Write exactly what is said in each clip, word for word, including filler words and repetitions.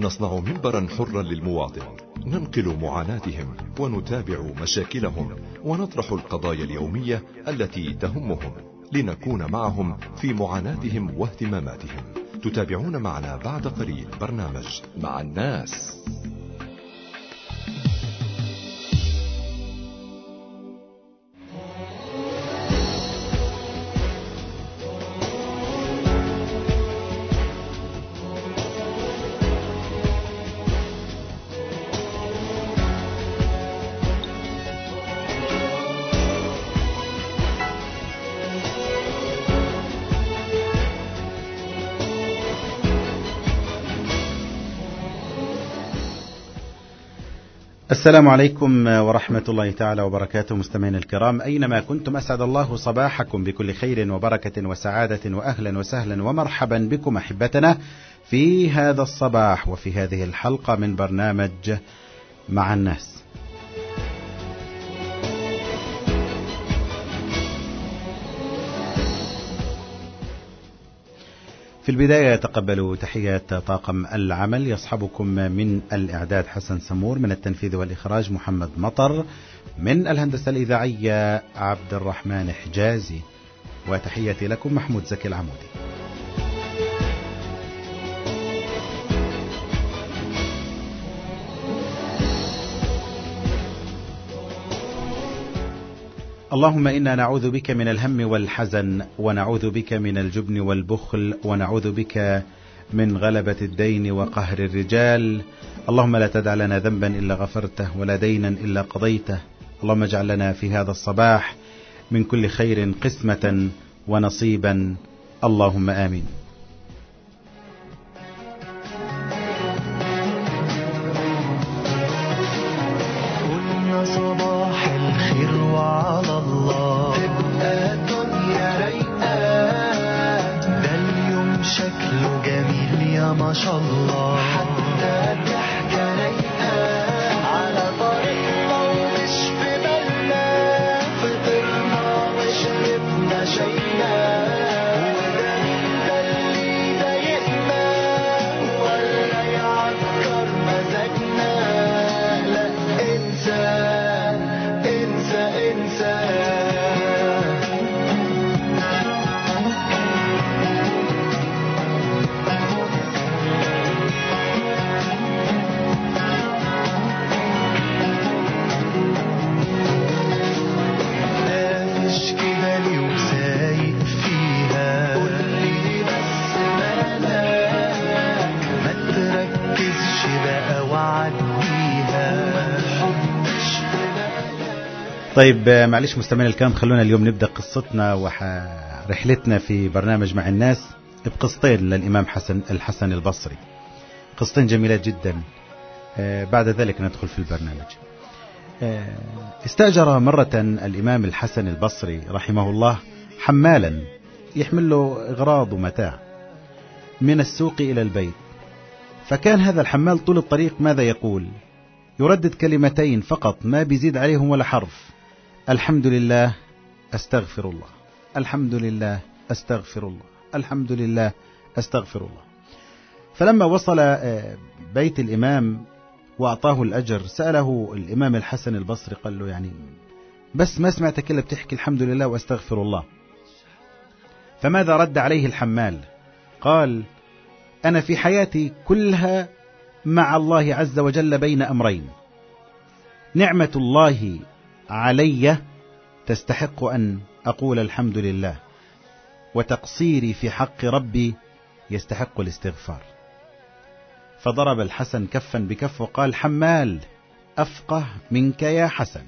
نصنع منبرا حرا للمواطن، ننقل معاناتهم ونتابع مشاكلهم ونطرح القضايا اليومية التي تهمهم، لنكون معهم في معاناتهم واهتماماتهم. تتابعون معنا بعد قليل برنامج مع الناس. السلام عليكم ورحمة الله تعالى وبركاته. مستمعين الكرام أينما كنتم، أسعد الله صباحكم بكل خير وبركة وسعادة، وأهلا وسهلا ومرحبا بكم أحبتنا في هذا الصباح وفي هذه الحلقة من برنامج مع الناس. في البداية تقبلوا تحيات طاقم العمل، يصحبكم من الإعداد حسن سمور، من التنفيذ والإخراج محمد مطر، من الهندسة الإذاعية عبد الرحمن حجازي، وتحياتي لكم محمود زكي العمودي. اللهم إنا نعوذ بك من الهم والحزن، ونعوذ بك من الجبن والبخل، ونعوذ بك من غلبة الدين وقهر الرجال. اللهم لا تدع لنا ذنبا إلا غفرته، ولا دينا إلا قضيته. اللهم اجعل لنا في هذا الصباح من كل خير قسمة ونصيبا، اللهم آمين. وعلى الله تبقى الدنيا رايقة، ده اليوم شكله جميل يا ما شاء الله، حتى الضحكة رايقة على طريقنا ومش في بالنا، فطرنا وشربنا شاينا، وده اللي ضايقنا ولا يعكر مزاجنا. لا انسى طيب معلش مستمعين الكرام، خلونا اليوم نبدأ قصتنا ورحلتنا في برنامج مع الناس بقصتين للإمام حسن الحسن البصري، قصتين جميلات جدا. بعد ذلك ندخل في البرنامج. استأجر مرة الإمام الحسن البصري رحمه الله حمالا يحمل له إغراض ومتاع من السوق إلى البيت، فكان هذا الحمال طول الطريق ماذا يقول؟ يردد كلمتين فقط، ما بيزيد عليهم ولا حرف: الحمد لله أستغفر الله، الحمد لله أستغفر الله، الحمد لله أستغفر الله. فلما وصل بيت الإمام وأعطاه الأجر، سأله الإمام الحسن البصري قال له يعني بس ما سمعتك إلا بتحكي الحمد لله وأستغفر الله. فماذا رد عليه الحمال؟ قال: أنا في حياتي كلها مع الله عز وجل بين أمرين: نعمة الله علي تستحق أن أقول الحمد لله، وتقصيري في حق ربي يستحق الاستغفار. فضرب الحسن كفا بكف وقال: حمال أفقه منك يا حسن،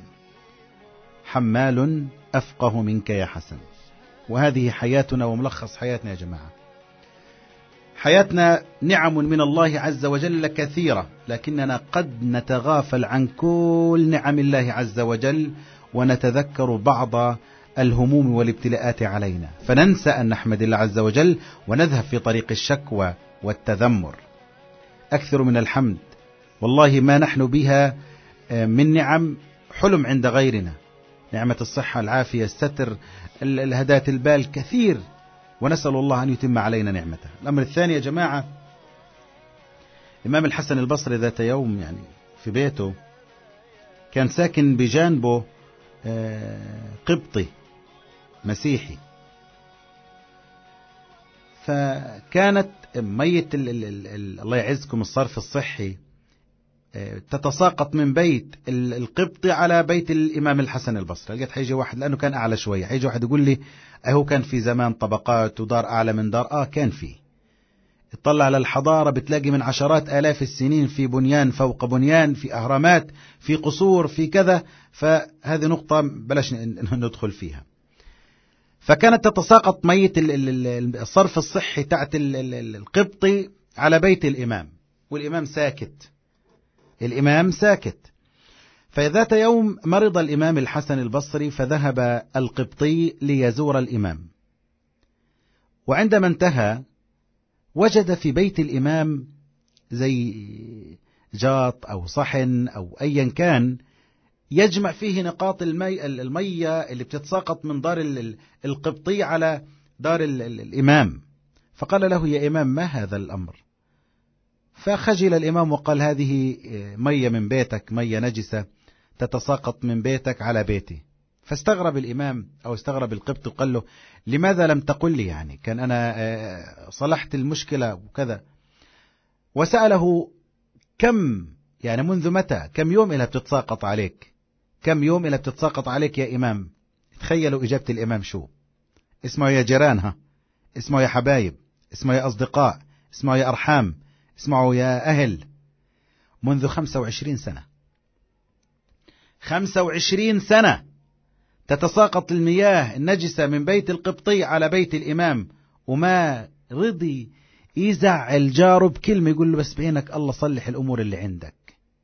حمال أفقه منك يا حسن. وهذه حياتنا وملخص حياتنا يا جماعة. حياتنا نعم من الله عز وجل كثيرة، لكننا قد نتغافل عن كل نعم الله عز وجل ونتذكر بعض الهموم والابتلاءات علينا، فننسى أن نحمد الله عز وجل ونذهب في طريق الشكوى والتذمر. أكثر من الحمد، والله ما نحن بها من نعم حلم عند غيرنا. نعمة الصحة، العافية، الستر، الهداة البال كثير، ونسأل الله أن يتم علينا نعمته. الأمر الثاني يا جماعة، الإمام الحسن البصري ذات يوم يعني في بيته كان ساكن بجانبه قبطي مسيحي، فكانت مية الله يعزكم الصرف الصحي تتساقط من بيت القبطي على بيت الإمام الحسن البصري. لقيت حيجي واحد، لأنه كان أعلى شوية، حيجي واحد يقول لي أهو كان في زمان طبقات ودار أعلى من دار. آه كان فيه. اطلع على الحضارة بتلاقي من عشرات آلاف السنين في بنيان فوق بنيان، في أهرامات، في قصور، في كذا. فهذه نقطة بلاش ندخل فيها. فكانت تتساقط مية الصرف الصحي تحت القبطي على بيت الإمام، والإمام ساكت. الإمام ساكت. فذات يوم مرض الإمام الحسن البصري، فذهب القبطي ليزور الإمام، وعندما انتهى وجد في بيت الإمام زي جاط أو صحن أو أيا كان يجمع فيه نقاط المي المية اللي بتتساقط من دار القبطي على دار الإمام. فقال له: يا إمام، ما هذا الأمر؟ فخجل الإمام وقال: هذه مية من بيتك، مية نجسة تتساقط من بيتك على بيتي. فاستغرب الإمام أو استغرب القبط وقال له: لماذا لم تقل لي؟ يعني كان أنا صلحت المشكلة وكذا. وسأله: كم يعني منذ متى، كم يوم إلى بتتساقط عليك، كم يوم إلى بتتساقط عليك يا إمام؟ تخيلوا إجابة الإمام شو؟ اسمعوا يا جيرانها، اسمعوا يا حبايب، اسمعوا يا أصدقاء، اسمعوا يا أرحام، اسمعوا يا أهل. منذ خمسة وعشرين سنة، خمسة وعشرين سنة تتساقط المياه النجسة من بيت القبطي على بيت الإمام، وما رضي يزعل جاره بكلمة، يقول له: بس بعينك الله صلح الأمور اللي عندك.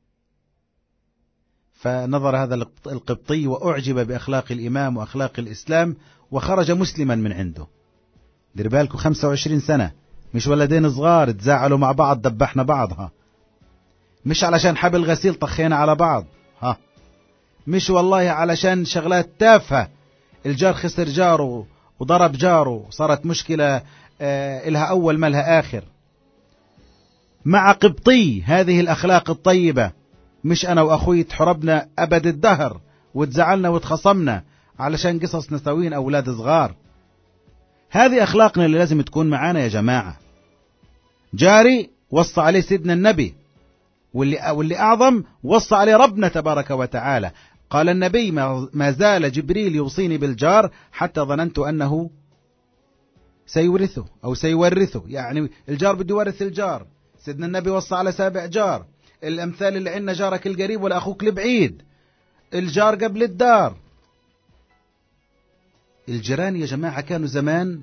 فنظر هذا القبطي وأعجب بأخلاق الإمام وأخلاق الإسلام، وخرج مسلما من عنده. دير بالكم، خمسة وعشرين سنة، مش ولدين صغار تزاعلوا مع بعض دبحنا بعضها، مش علشان حبل غسيل طخينا على بعض، ها، مش والله علشان شغلات تافهة، الجار خسر جاره وضرب جاره، صارت مشكلة آه إلها أول ما لها آخر. مع قبطي هذه الأخلاق الطيبة، مش أنا وأخوي تحربنا أبد الدهر وتزعلنا وتخصمنا علشان قصص نسوين أولاد صغار. هذه أخلاقنا اللي لازم تكون معانا يا جماعة. جاري وصى عليه سيدنا النبي، واللي, واللي أعظم وصى عليه ربنا تبارك وتعالى. قال النبي: ما زال جبريل يوصيني بالجار حتى ظننت أنه سيورثه أو سيورثه، يعني الجار بده يورث الجار. سيدنا النبي وصى على سابع جار. الأمثال اللي عندنا: جارك القريب ولا أخوك البعيد، الجار قبل الدار. الجيران يا جماعة كانوا زمان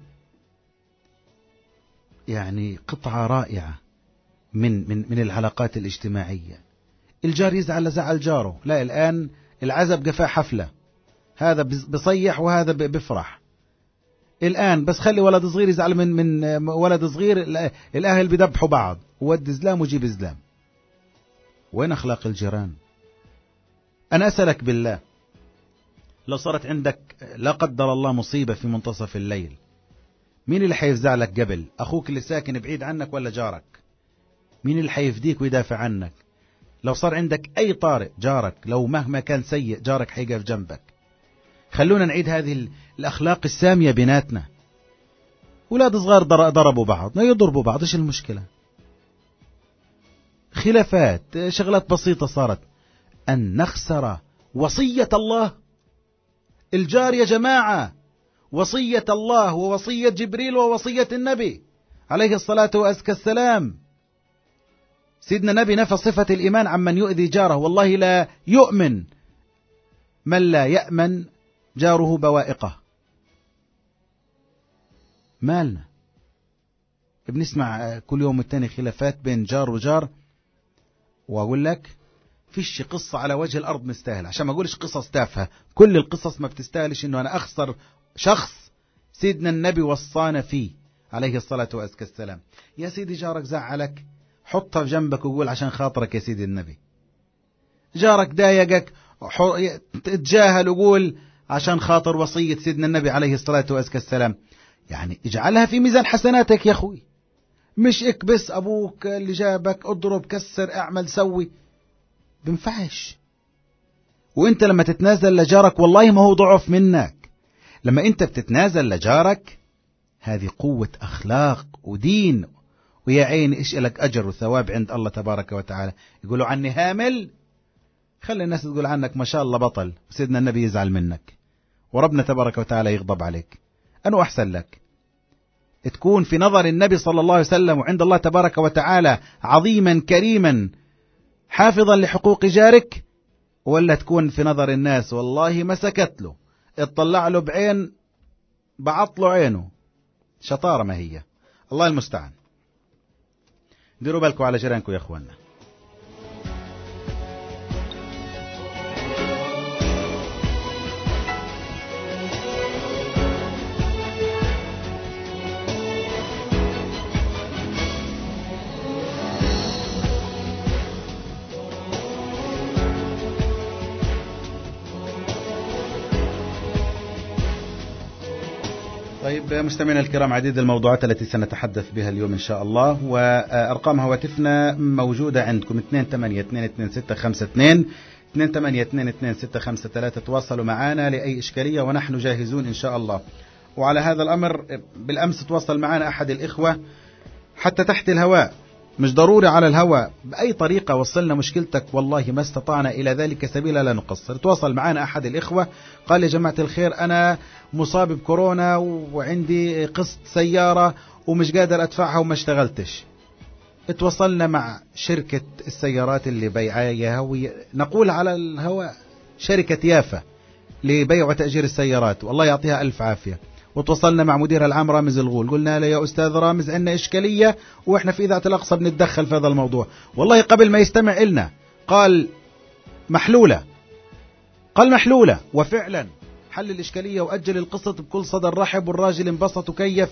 يعني قطعة رائعة من من من العلاقات الاجتماعية. الجار يزعل لزعل جاره، لا الآن العزب قفاه حفلة، هذا بصيح وهذا بفرح. الآن بس خلي ولد صغير يزعل من من ولد صغير، الأهل بيذبحوا بعض، ود زلام وجيب زلام. وين أخلاق الجيران؟ أنا أسألك بالله، لو صارت عندك لا قدر الله مصيبة في منتصف الليل، مين اللي حيفزع لك قبل؟ أخوك اللي ساكن بعيد عنك ولا جارك؟ مين اللي حيفديك ويدافع عنك؟ لو صار عندك أي طارئ، جارك، لو مهما كان سيء جارك حيقف جنبك. خلونا نعيد هذه الأخلاق السامية بيناتنا. أولاد صغار ضربوا بعض، ما يضربوا بعض، إيش المشكلة؟ خلافات، شغلات بسيطة صارت. أن نخسر وصية الله. الجار يا جماعة وصية الله ووصية جبريل ووصية النبي عليه الصلاة وأزكى السلام. سيدنا النبي نفى صفة الإيمان عمن يؤذي جاره: والله لا يؤمن من لا يأمن جاره بوائقه. مالنا بنسمع كل يوم التاني خلافات بين جار وجار، وأقول لك فيش قصة على وجه الأرض مستاهل، عشان ما أقولش قصص تافهة، كل القصص ما بتستاهلش إنه أنا أخسر شخص سيدنا النبي وصانا فيه عليه الصلاة والسلام. يا سيدي جارك زعلك، حطها في جنبك وقول عشان خاطرك يا سيدي النبي. جارك ضايقك، تتجاهل وقول عشان خاطر وصية سيدنا النبي عليه الصلاة والسلام. يعني اجعلها في ميزان حسناتك يا أخوي، مش اكبس أبوك اللي جابك، اضرب كسر اعمل سوي، بنفعش. وانت لما تتنازل لجارك والله ما هو ضعف منك، لما انت بتتنازل لجارك هذه قوة أخلاق ودين، ويا عين إيش لك أجر وثواب عند الله تبارك وتعالى. يقولوا عني هامل، خلي الناس تقول عنك ما شاء الله بطل، سيدنا النبي يزعل منك وربنا تبارك وتعالى يغضب عليك. أنه أحسن لك تكون في نظر النبي صلى الله عليه وسلم وعند الله تبارك وتعالى عظيما كريما حافظا لحقوق جارك، ولا تكون في نظر الناس والله ما سكت له، اطلع له بعين بعطله عينه، شطارة ما هي. الله المستعان. ديروا بالكم على جيرانكم يا اخوانا. طيب مستمعينا الكرام، عديد الموضوعات التي سنتحدث بها اليوم إن شاء الله، وأرقام هواتفنا موجودة عندكم اثنين ثمانية اثنين اثنين ستة خمسة اثنين اثنين ثمانية اثنين اثنين ستة خمسة ثلاثة. تواصلوا معنا لأي إشكالية ونحن جاهزون إن شاء الله. وعلى هذا الأمر بالأمس تواصل معنا أحد الإخوة حتى تحت الهواء، مش ضروري على الهواء، بأي طريقة وصلنا مشكلتك والله ما استطعنا إلى ذلك سبيلا لا نقصر. تواصل معنا أحد الإخوة قال يا جماعة الخير أنا مصاب بكورونا وعندي قسط سيارة ومش قادر أدفعها وما اشتغلتش. اتواصلنا مع شركة السيارات اللي بيعاها، ونقول على الهواء شركة يافا لبيع وتأجير السيارات، والله يعطيها ألف عافية. وتواصلنا مع مدير العام رامز الغول، قلنا له يا أستاذ رامز عندنا إشكالية وإحنا في إذاعة الأقصى بنتدخل في هذا الموضوع. والله قبل ما يستمع إلنا قال محلولة، قال محلولة، وفعلا حل الإشكالية وأجل القسط بكل صدر رحب، والراجل انبسط وكيف.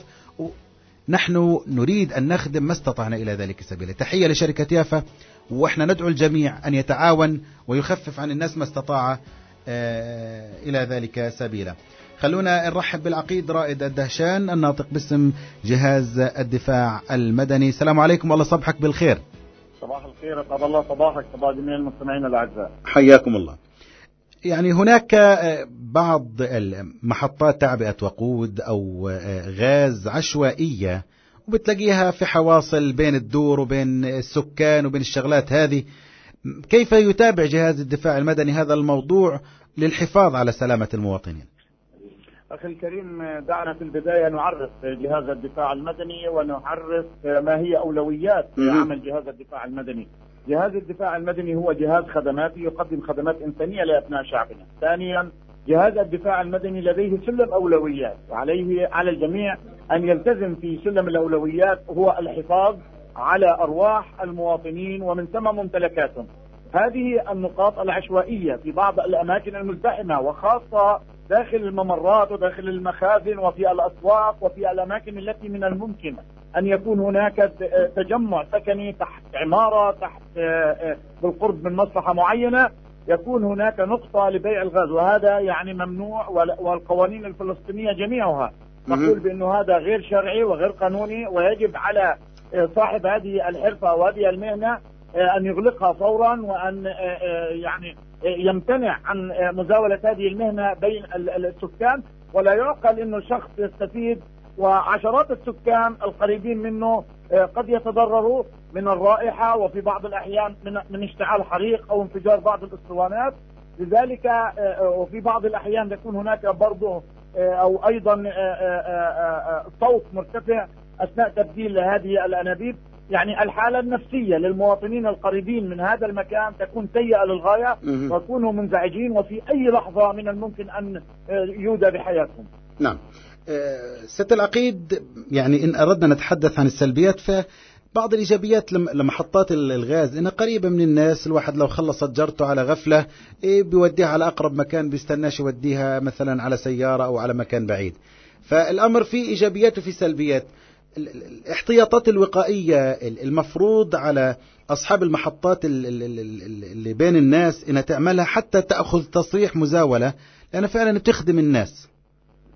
نحن نريد أن نخدم ما استطعنا إلى ذلك سبيلا. تحية لشركة يافا، وإحنا ندعو الجميع أن يتعاون ويخفف عن الناس ما استطاع آه إلى ذلك سبيلا. خلونا نرحب بالعقيد رائد الدهشان الناطق باسم جهاز الدفاع المدني. السلام عليكم، والله صبحك بالخير. صباح الخير، أسعد الله صباحك صباح جميع المستمعين الأعزاء. حياكم الله. يعني هناك بعض المحطات تعبئة وقود أو غاز عشوائية، وبتلاقيها في حواصل بين الدور وبين السكان وبين الشغلات هذه. كيف يتابع جهاز الدفاع المدني هذا الموضوع للحفاظ على سلامة المواطنين؟ أخي الكريم، دعنا في البداية نعرف جهاز الدفاع المدني ونعرف ما هي أولويات عمل جهاز الدفاع المدني. جهاز الدفاع المدني هو جهاز خدماتي يقدم خدمات إنسانية لأبناء شعبنا. ثانيا، جهاز الدفاع المدني لديه سلم أولويات، وعليه على الجميع أن يلتزم في سلم الأولويات، هو الحفاظ على أرواح المواطنين ومن ثم ممتلكاتهم. هذه النقاط العشوائية في بعض الأماكن المزدحمة، وخاصة داخل الممرات وداخل المخازن وفي الأسواق وفي الأماكن التي من الممكن أن يكون هناك تجمع سكني تحت عمارة، تحت بالقرب من مصلحة معينة، يكون هناك نقطة لبيع الغاز، وهذا يعني ممنوع. والقوانين الفلسطينية جميعها تقول بأنه هذا غير شرعي وغير قانوني، ويجب على صاحب هذه الحرفة وهذه المهنة أن يغلقها فورا، وأن يعني يمتنع عن مزاولة هذه المهنة بين السكان. ولا يعقل أنه شخص يستفيد وعشرات السكان القريبين منه قد يتضرروا من الرائحة، وفي بعض الأحيان من من اشتعال حريق أو انفجار بعض الأسطوانات. لذلك وفي بعض الأحيان يكون هناك برضه أو أيضا صوت مرتفع أثناء تبديل هذه الأنابيب. يعني الحالة النفسية للمواطنين القريبين من هذا المكان تكون سيئة للغاية، ويكونوا منزعجين، وفي أي لحظة من الممكن أن يودى بحياتهم. نعم. ست العقيد، يعني إن أردنا نتحدث عن السلبيات، فبعض الإيجابيات لمحطات الغاز إنها قريبة من الناس. الواحد لو خلصت جرته على غفلة بيوديها على أقرب مكان، بيستناش يوديها مثلا على سيارة أو على مكان بعيد. فالأمر فيه إيجابيات وفيه سلبيات. الاحتياطات الوقائية المفروض على أصحاب المحطات اللي بين الناس إنها تعملها حتى تأخذ تصريح مزاولة، لأنها فعلا بتخدم الناس.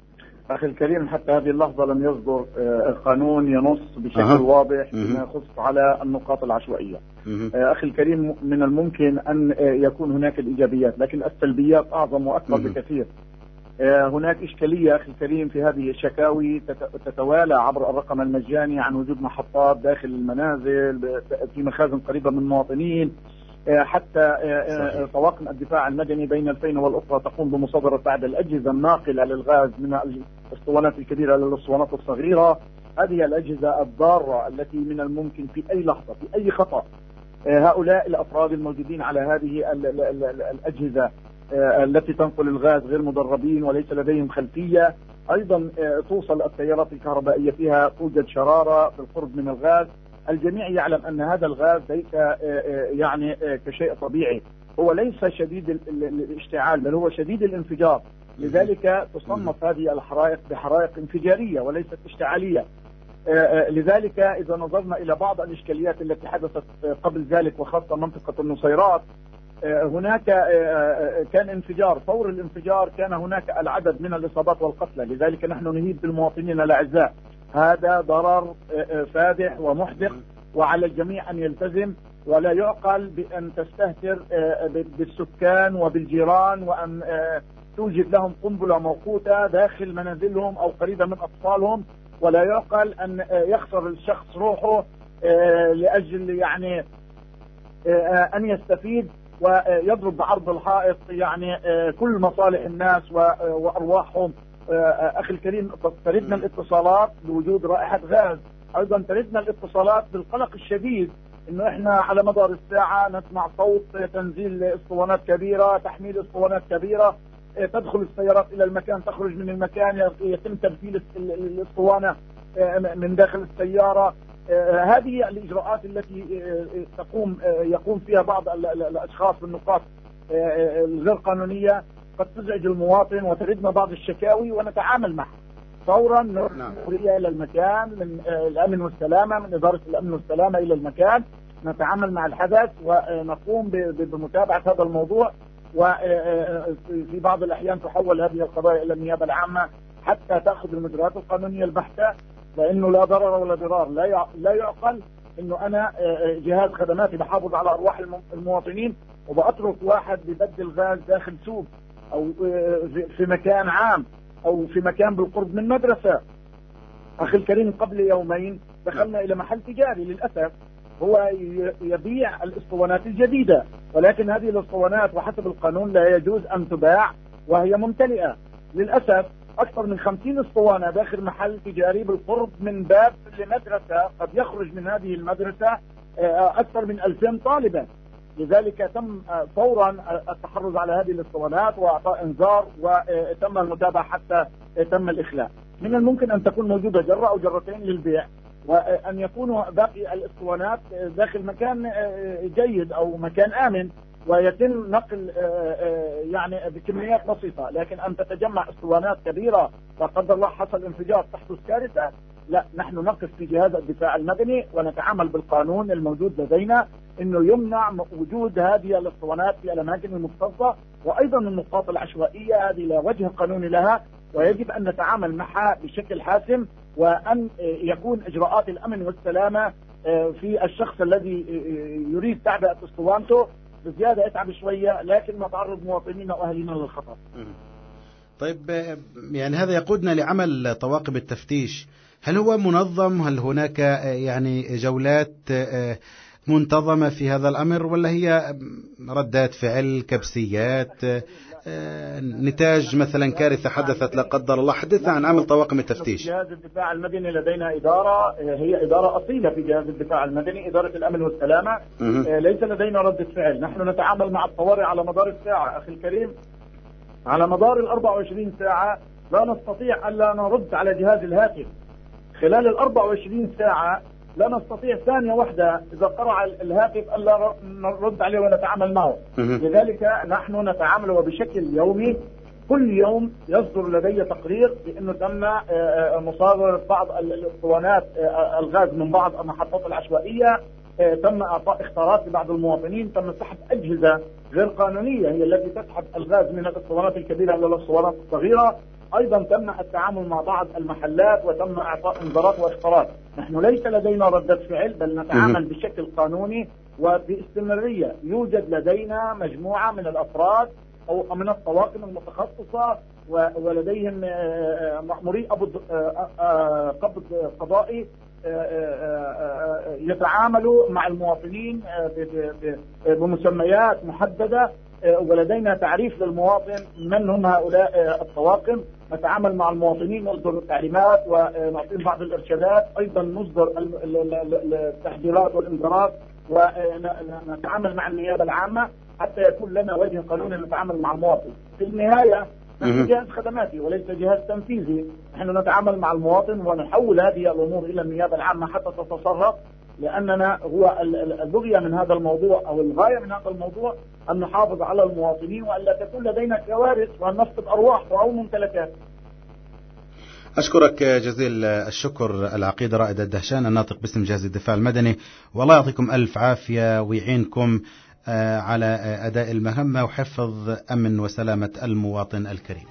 أخي الكريم، حتى هذه اللحظة لم يصدر قانون ينص بشكل أه. واضح فيما يخص على النقاط العشوائية. أه. أخي الكريم، من الممكن أن يكون هناك الإيجابيات، لكن السلبيات أعظم وأكبر أه. بكثير. هناك إشكالية أخي الكريم في هذه الشكاوي تتوالى عبر الرقم المجاني عن وجود محطات داخل المنازل في مخازن قريبة من المواطنين، حتى طواقم الدفاع المدني بين الفين والأخرى تقوم بمصادرة بعض الأجهزة الناقلة للغاز من الاسطوانات الكبيرة للاسطوانات الصغيرة. هذه الأجهزة الضارة التي من الممكن في أي لحظة في أي خطأ هؤلاء الأفراد الموجودين على هذه الأجهزة التي تنقل الغاز غير مدربين وليس لديهم خلفية. أيضا توصل التيارات الكهربائية فيها توجد شرارة بالقرب من الغاز. الجميع يعلم أن هذا الغاز ليس يعني كشيء طبيعي، هو ليس شديد الاشتعال بل هو شديد الانفجار، لذلك تصنف هذه الحرائق بحرائق انفجارية وليست اشتعالية. لذلك إذا نظرنا إلى بعض الإشكاليات التي حدثت قبل ذلك وخاصة منطقة النصيرات، هناك كان انفجار، فور الانفجار كان هناك العدد من الإصابات والقتلى، لذلك نحن نهيب بالمواطنين الأعزاء. هذا ضرر فادح ومحدق، وعلى الجميع أن يلتزم، ولا يعقل بأن تستهتر بالسكان وبالجيران وأن توجد لهم قنبلة موقوتة داخل منازلهم أو قريبة من أطفالهم، ولا يعقل أن يخسر الشخص روحه لأجل يعني أن يستفيد ويضرب بعرض الحائط يعني كل مصالح الناس وأرواحهم. أخي الكريم، تردنا الاتصالات بوجود رائحة غاز، أيضا تردنا الاتصالات بالقلق الشديد إنه إحنا على مدار الساعة نسمع صوت تنزيل اسطوانات كبيرة، تحميل اسطوانات كبيرة، تدخل السيارات إلى المكان، تخرج من المكان، يتم تبديل الاسطوانة من داخل السيارة. هذه الإجراءات التي تقوم يقوم فيها بعض الأشخاص بالنقاط الغير قانونية قد تزعج المواطن وتردنا بعض الشكاوي ونتعامل معها فورا. نرجع إلى المكان من الأمن والسلامة، من إدارة الأمن والسلامة إلى المكان، نتعامل مع الحدث ونقوم بمتابعة هذا الموضوع، وفي بعض الأحيان تحول هذه القضايا إلى النيابة العامة حتى تأخذ المجريات القانونية البحتة، لأنه لا ضرر ولا ضرار. لا يعقل إنه أنا جهاز خدماتي بحافظ على أرواح المواطنين وبأترك واحد ببدل غاز داخل سوق أو في مكان عام أو في مكان بالقرب من مدرسة. أخي الكريم، قبل يومين دخلنا إلى محل تجاري للأسف هو يبيع الاسطوانات الجديدة، ولكن هذه الاسطوانات وحسب القانون لا يجوز أن تباع وهي ممتلئة. للأسف أكثر من خمسين اسطوانة داخل محل تجاري بالقرب من باب لمدرسة، قد يخرج من هذه المدرسة أكثر من ألفين طالبا. لذلك تم فورا التحرز على هذه الاسطوانات وإعطاء انذار وتم المتابعة حتى تم الإخلاء. من الممكن أن تكون موجودة جرة أو جرتين للبيع، وأن يكون باقي الاسطوانات داخل مكان جيد أو مكان آمن ويتم نقل يعني بكميات بسيطة. لكن أن تتجمع اسطوانات كبيرة لا قدر الله حصل انفجار تحدث كارثة، لا، نحن نقف في جهاز الدفاع المدني ونتعامل بالقانون الموجود لدينا انه يمنع وجود هذه الاسطوانات في الاماكن المختصة، وايضا النقاط العشوائية هذه لا وجه قانوني لها، ويجب ان نتعامل معها بشكل حاسم، وان يكون اجراءات الامن والسلامة في الشخص الذي يريد تعبئة اسطوانته بزيادة اتعب شوية، لكن ما تعرض مواطنين واهلنا للخطر. طيب، يعني هذا يقودنا لعمل طواقم التفتيش. هل هو منظم؟ هل هناك يعني جولات منتظمة في هذا الأمر، ولا هي ردات فعل، كبسيات، نتاج مثلا كارثة حدثت لا قدر الله؟ حدثنا عن عمل طواقم التفتيش. في جهاز الدفاع المدني لدينا إدارة، هي إدارة أصيلة في جهاز الدفاع المدني، إدارة الأمن والسلامة. ليس لدينا ردة فعل، نحن نتعامل مع الطوارئ على مدار الساعة. أخي الكريم، على مدار الأربع وعشرين ساعة لا نستطيع ألا نرد على جهاز الهاتف. خلال الأربع وعشرين ساعة لا نستطيع ثانية واحدة إذا قرع الهاتف ألا نرد عليه ونتعامل معه. لذلك نحن نتعامل وبشكل يومي، كل يوم يصدر لدي تقرير بأنه تم مصادرة بعض الاسطوانات الغاز من بعض المحطات العشوائية، تم إعطاء اختارات لبعض المواطنين، تم سحب أجهزة غير قانونية هي التي تسحب الغاز من الاسطوانات الكبيرة إلى الاسطوانات الصغيرة. أيضا تمنع التعامل مع بعض المحلات وتم إعطاء انذارات وإشارات. نحن ليس لدينا ردة فعل، بل نتعامل بشكل قانوني وباستمرارية. يوجد لدينا مجموعة من الأفراد أو من الطواقم المتخصصة ولديهم مأموري قبض قضائي يتعاملوا مع المواطنين بمسميات محددة، ولدينا تعريف للمواطن من هم هؤلاء الطواقم. نتعامل مع المواطنين، نصدر التعليمات ونعطيهم بعض الإرشادات، أيضا نصدر التحذيرات والإنذارات، ونتعامل مع النيابة العامة حتى يكون لنا وجه قانوني نتعامل مع المواطن. في النهاية نحن جهاز خدماتي وليس جهاز تنفيذي. نحن نتعامل مع المواطن ونحول هذه الأمور إلى النيابة العامة حتى تتصرف، لأننا هو البغية من هذا الموضوع أو الغاية من هذا الموضوع أن نحافظ على المواطنين وألا تكون لدينا كوارث وأن نفقد أرواح أو ممتلكات. أشكرك جزيل الشكر العقيد رائد الدهشان الناطق باسم جهاز الدفاع المدني، والله يعطيكم ألف عافية ويعينكم على أداء المهمة وحفظ أمن وسلامة المواطن الكريم.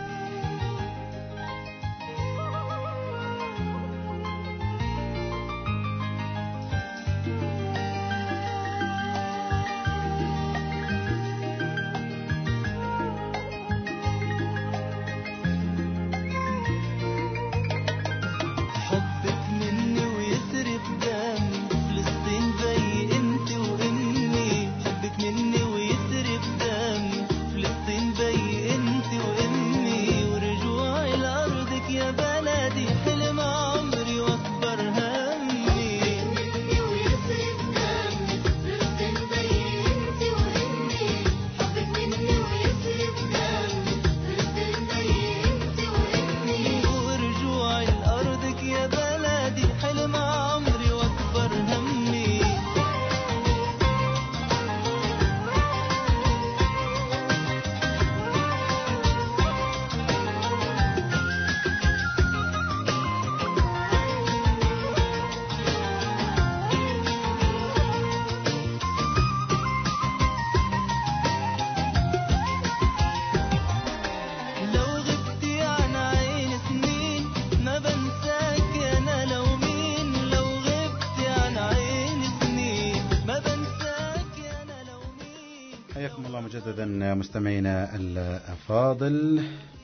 حياكم الله مجددا مستمعينا الأفاضل.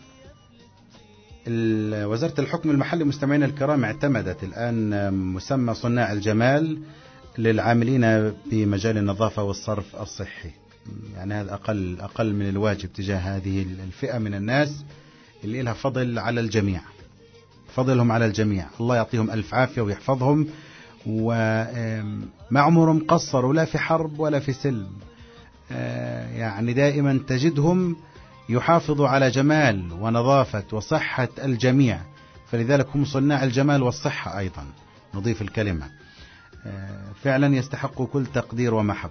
وزارة الحكم المحلي مستمعينا الكرام اعتمدت الآن مسمى صناع الجمال للعاملين بمجال النظافة والصرف الصحي. يعني هذا أقل أقل من الواجب تجاه هذه الفئة من الناس اللي لها فضل على الجميع، فضلهم على الجميع. الله يعطيهم ألف عافية ويحفظهم، وما عمرهم قصروا لا في حرب ولا في سلم. يعني دائما تجدهم يحافظوا على جمال ونظافة وصحة الجميع، فلذلك هم صناع الجمال والصحة أيضا، نضيف الكلمة. فعلا يستحقوا كل تقدير ومحبة.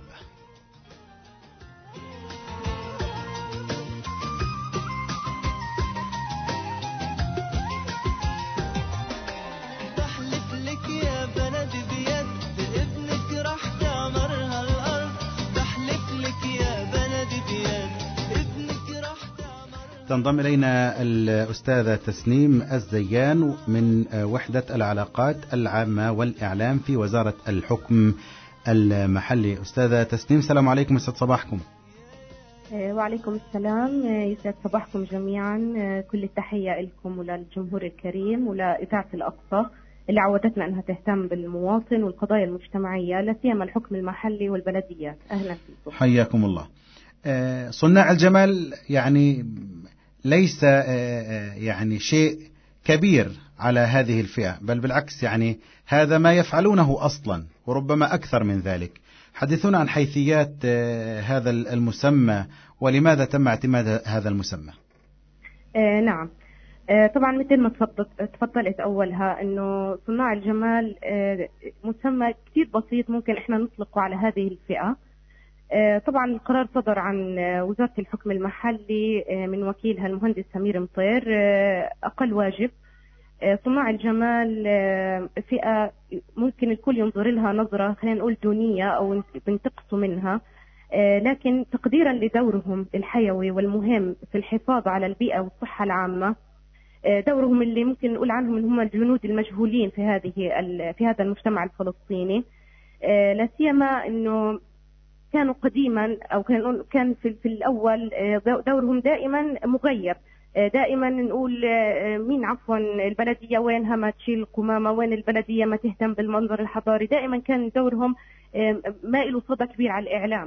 تنضم إلينا الأستاذة تسنيم الزيان من وحدة العلاقات العامة والإعلام في وزارة الحكم المحلي. أستاذة تسنيم، السلام عليكم، يسعد صباحكم. وعليكم السلام، يسعد صباحكم جميعا. كل التحية لكم وللجمهور الكريم ولإذاعة الأقصى اللي عودتنا أنها تهتم بالمواطن والقضايا المجتمعية، لا سيما الحكم المحلي والبلديات. أهلا فيكم. حياكم الله. صناع الجمال يعني ليس يعني شيء كبير على هذه الفئة، بل بالعكس يعني هذا ما يفعلونه أصلا وربما أكثر من ذلك. حدثونا عن حيثيات هذا المسمى ولماذا تم اعتماد هذا المسمى. آه نعم، آه طبعا مثل ما تفضلت أولها أنه صناع الجمال آه مسمى كتير بسيط ممكن إحنا نطلقه على هذه الفئة. طبعا القرار صدر عن وزارة الحكم المحلي من وكيلها المهندس سمير مطير. أقل واجب صناع الجمال فئة ممكن الكل ينظر لها نظرة خلينا نقول دونية أو بنتقصوا منها، لكن تقديرا لدورهم الحيوي والمهم في الحفاظ على البيئة والصحة العامة دورهم اللي ممكن نقول عنهم ان هم الجنود المجهولين في هذه في هذا المجتمع الفلسطيني. لا سيما انه كانوا قديما او كان كان في, في الاول دورهم دائما مغيب، دائما نقول مين عفوا البلديه وينها ما تشيل القمامه، وين البلديه ما تهتم بالمنظر الحضاري، دائما كان دورهم ما له صدى كبير على الاعلام.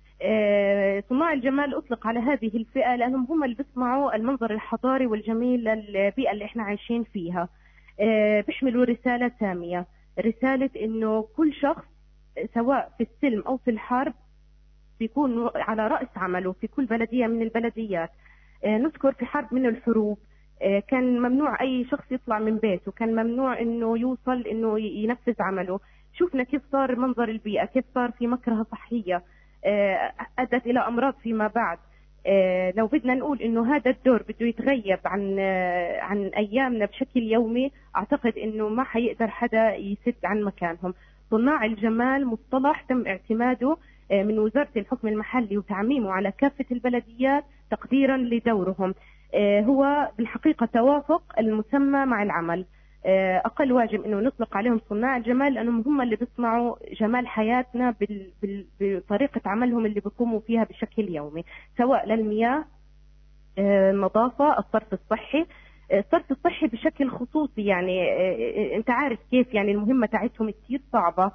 صناع الجمال اطلق على هذه الفئه لانهم هم اللي بيصنعوا المنظر الحضاري والجميل للبيئه اللي احنا عايشين فيها. بيحملوا رساله ساميه، رساله انه كل شخص سواء في السلم او في الحرب بيكون على راس عمله في كل بلديه من البلديات. نذكر في حرب من الحروب كان ممنوع اي شخص يطلع من بيته، كان ممنوع انه يوصل انه ينفذ عمله. شفنا كيف صار منظر البيئه، كيف صار في مكرهه صحيه ادت الى امراض فيما بعد. لو بدنا نقول انه هذا الدور بده يتغيب عن عن ايامنا بشكل يومي، اعتقد انه ما حيقدر حدا يسد عن مكانهم. صناع الجمال مصطلح تم اعتماده من وزارة الحكم المحلي وتعميمه على كافة البلديات تقديرا لدورهم. هو بالحقيقة توافق المسمى مع العمل. أقل واجب أنه نطلق عليهم صناع الجمال لأنهم هم اللي بيصنعوا جمال حياتنا بطريقة عملهم اللي بيقوموا فيها بشكل يومي، سواء للمياه، النظافة، الصرف الصحي. الصرف الصحي بشكل خصوصي، يعني أنت عارف كيف يعني المهمة تاعتهم كتير صعبة.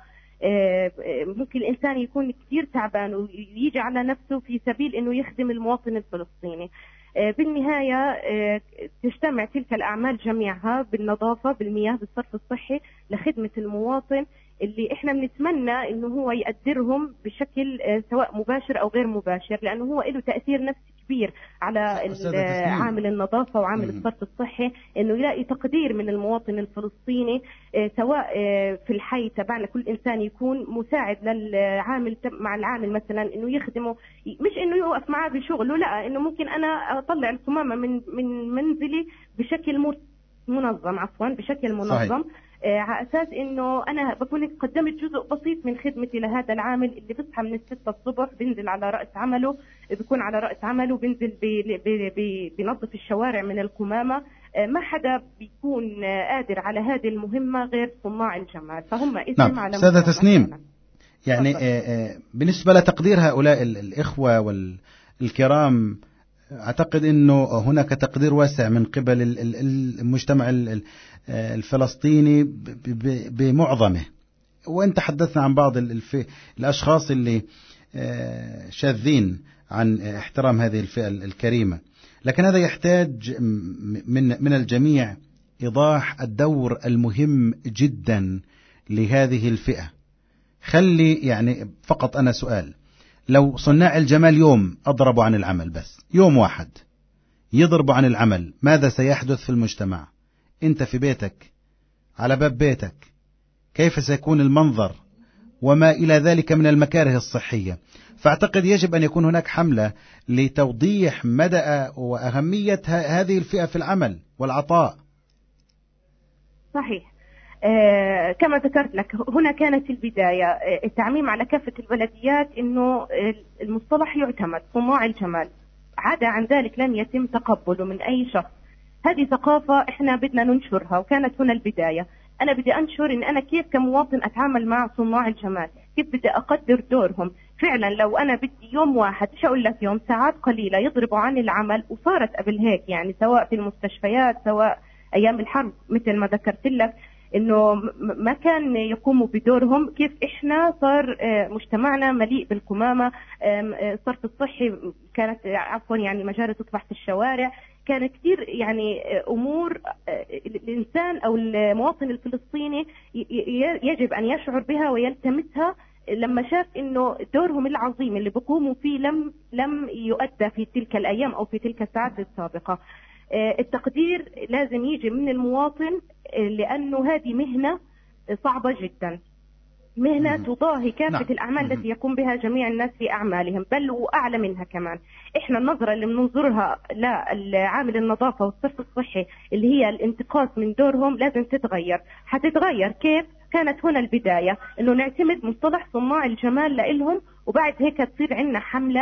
ممكن الإنسان يكون كتير تعبان ويجي على نفسه في سبيل أنه يخدم المواطن الفلسطيني. بالنهاية تجتمع تلك الأعمال جميعها بالنظافة، بالمياه، بالصرف الصحي لخدمة المواطن اللي إحنا بنتمنى إنه هو يقدرهم بشكل سواء مباشر أو غير مباشر، لأنه هو له تأثير نفسي كبير على عامل النظافة وعامل الصرف الصحي، إنه يلاقي تقدير من المواطن الفلسطيني سواء في الحي تبعنا كل إنسان يكون مساعد للعامل مع العامل، مثلا إنه يخدمه، مش إنه يوقف معه بشغله، لا، إنه ممكن أنا أطلع القمامة من من منزلي بشكل منظم، عفوا بشكل منظم. صحيح. على أساس إنه أنا بكون قدمت جزء بسيط من خدمتي لهذا العامل اللي بيصحى من الستة الصبح، بينزل على رأس عمله، بيكون على رأس عمله، بينزل بي بي بي بينظف الشوارع من القمامة. ما حدا بيكون قادر على هذه المهمة غير صناع الجمال، فهم اسم. نعم. على أستاذة تسنيم، يعني آه بالنسبة لتقدير هؤلاء الإخوة والكرام، أعتقد أنه هناك تقدير واسع من قبل المجتمع الفلسطيني بمعظمه، وأنت تحدثنا عن بعض الأشخاص اللي شاذين عن احترام هذه الفئة الكريمة، لكن هذا يحتاج من من الجميع إيضاح الدور المهم جدا لهذه الفئة. خلي يعني فقط أنا سؤال، لو صناع الجمال يوم أضربوا عن العمل، بس يوم واحد يضربوا عن العمل، ماذا سيحدث في المجتمع؟ أنت في بيتك، على باب بيتك، كيف سيكون المنظر وما إلى ذلك من المكاره الصحية؟ فأعتقد يجب أن يكون هناك حملة لتوضيح مدى وأهمية هذه الفئة في العمل والعطاء. صحيح. آه كما ذكرت لك، هنا كانت البداية آه التعميم على كافة البلديات إنه المصطلح يعتمد صناع الجمال، عدا عن ذلك لن يتم تقبله من أي شخص. هذه ثقافة إحنا بدنا ننشرها، وكانت هنا البداية. أنا بدي أنشر إن أنا كيف كمواطن أتعامل مع صناع الجمال، كيف بدي أقدر دورهم. فعلا لو أنا بدي يوم واحد، مش هقول لك يوم، ساعات قليلة يضربوا عن العمل، وصارت قبل هيك يعني سواء في المستشفيات سواء أيام الحرب مثل ما ذكرت لك، إنه ما كان يقوموا بدورهم. كيف إحنا صار مجتمعنا مليء بالقمامة، الصرف الصحي كانت عفوا يعني مجاري تطفح في الشوارع، كان كثير يعني أمور الإنسان أو المواطن الفلسطيني يجب أن يشعر بها ويلتمسها لما شاف إنه دورهم العظيم اللي بيقوموا فيه لم لم يؤدى في تلك الأيام أو في تلك الساعات السابقة. التقدير لازم يجي من المواطن، لأنه هذه مهنة صعبة جدا، مهنة تضاهي كافة نعم. الأعمال التي يقوم بها جميع الناس في أعمالهم، بل وأعلى منها كمان. إحنا النظرة اللي بننظرها لعامل النظافة والصرف الصحي اللي هي الانتقاص من دورهم لازم تتغير. حتتغير كيف؟ كانت هنا البداية، إنه نعتمد مصطلح صناع الجمال لإلهم، وبعد هيك تصير عندنا حملات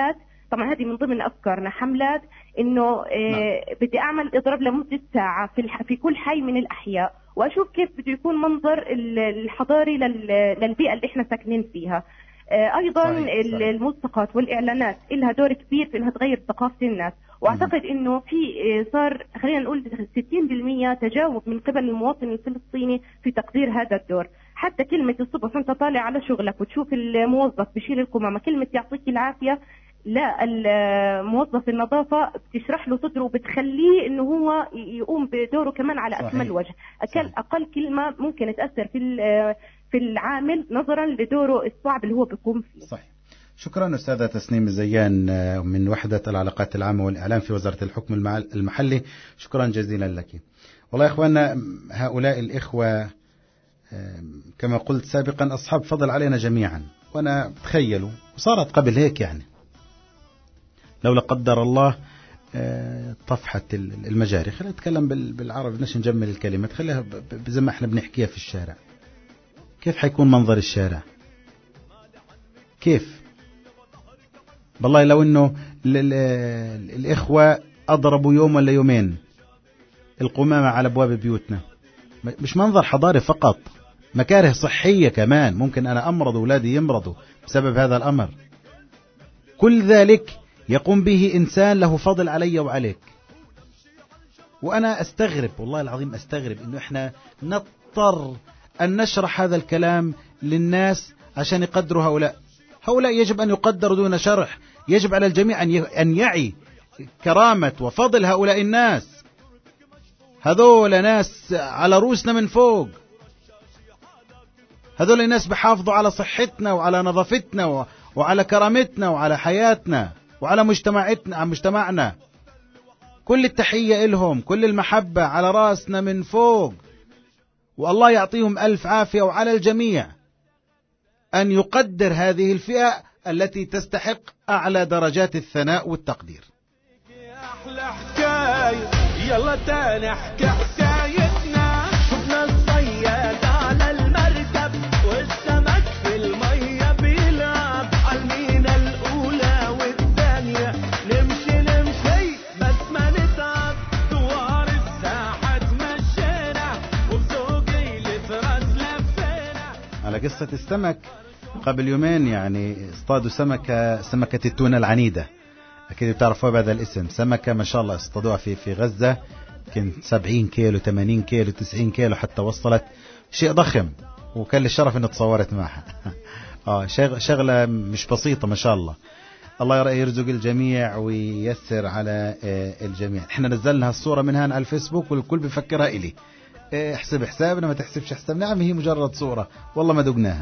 طبعا هذه من ضمن افكارنا، حملات انه آه بدي اعمل اضراب لمده ساعه في في كل حي من الاحياء، واشوف كيف بده يكون منظر الحضاري للبيئه اللي احنا ساكنين فيها. آه ايضا صحيح. صحيح. الملصقات والاعلانات لها دور كبير في انها تغير ثقافه الناس، واعتقد انه في صار خلينا نقول ستين بالمئة تجاوب من قبل المواطن الفلسطيني في تقدير هذا الدور. حتى كلمه الصبح وانت طالع على شغلك وتشوف الموظف بشيل القمامه، كلمه يعطيك العافيه، لا الموظف النظافه بتشرح له صدره وبتخليه انه هو يقوم بدوره كمان على صحيح. اكمل وجه. اقل اقل كلمه ممكن تاثر في في العامل نظرا لدوره الصعب اللي هو بيقوم فيه. صحيح. شكرا أستاذة تسنيم الزيان من وحدة العلاقات العامة والإعلام في وزارة الحكم المحلي، شكرا جزيلا لك. والله يا إخواننا، هؤلاء الإخوة كما قلت سابقا أصحاب فضل علينا جميعا، وأنا تخيلوا وصارت قبل هيك يعني لو لا قدر الله طفحة المجاري، خلينا نتكلم بالعربي نش نجمل الكلمة، خليها زي ما احنا بنحكيها في الشارع. كيف حيكون منظر الشارع؟ كيف؟ والله لو انه الاخوة اضربوا يوم ولا يومين القمامة على ابواب بيوتنا، مش منظر حضاري فقط، مكاره صحية كمان، ممكن انا امرض واولادي يمرضوا بسبب هذا الامر. كل ذلك يقوم به انسان له فضل علي وعليك. وانا استغرب والله العظيم استغرب انه احنا نضطر ان نشرح هذا الكلام للناس عشان يقدروا هؤلاء. هؤلاء يجب أن يقدروا دون شرح، يجب على الجميع أن يعي كرامة وفضل هؤلاء الناس. هذول ناس على رؤوسنا من فوق، هذول الناس بحافظوا على صحتنا وعلى نظافتنا وعلى كرامتنا وعلى حياتنا وعلى مجتمعتنا مجتمعنا. كل التحية إلهم، كل المحبة على رأسنا من فوق، والله يعطيهم ألف عافية. وعلى الجميع أن يقدر هذه الفئة التي تستحق أعلى درجات الثناء والتقدير. أحلى حكاية يلا تاني احكي حكايتنا. شفنا الصياد على المركب والسمك في المية بيلعب، عالمينا الأولى والثانية نمشي نمشي بس ما نتعب، دوار الساحة تمشينا وبسوقي الفراس لفينا. على قصة السمك، قبل يومين يعني اصطادوا سمكة سمكة التونة العنيدة، أكيد بتعرفوها بهذا الاسم، سمكة ما شاء الله اصطادوها في في غزة، كنت سبعين كيلو ثمانين كيلو تسعين كيلو حتى وصلت، شيء ضخم، وكان لي الشرف اني تصورت معها. اه شغلة مش بسيطة ما شاء الله. الله يرزق الجميع وييسر على الجميع. احنا نزلنا الصورة منها على الفيسبوك والكل بفكرها إلي، احسب حسابنا ما تحسبش حسابنا، نعم هي مجرد صورة والله ما دقناها.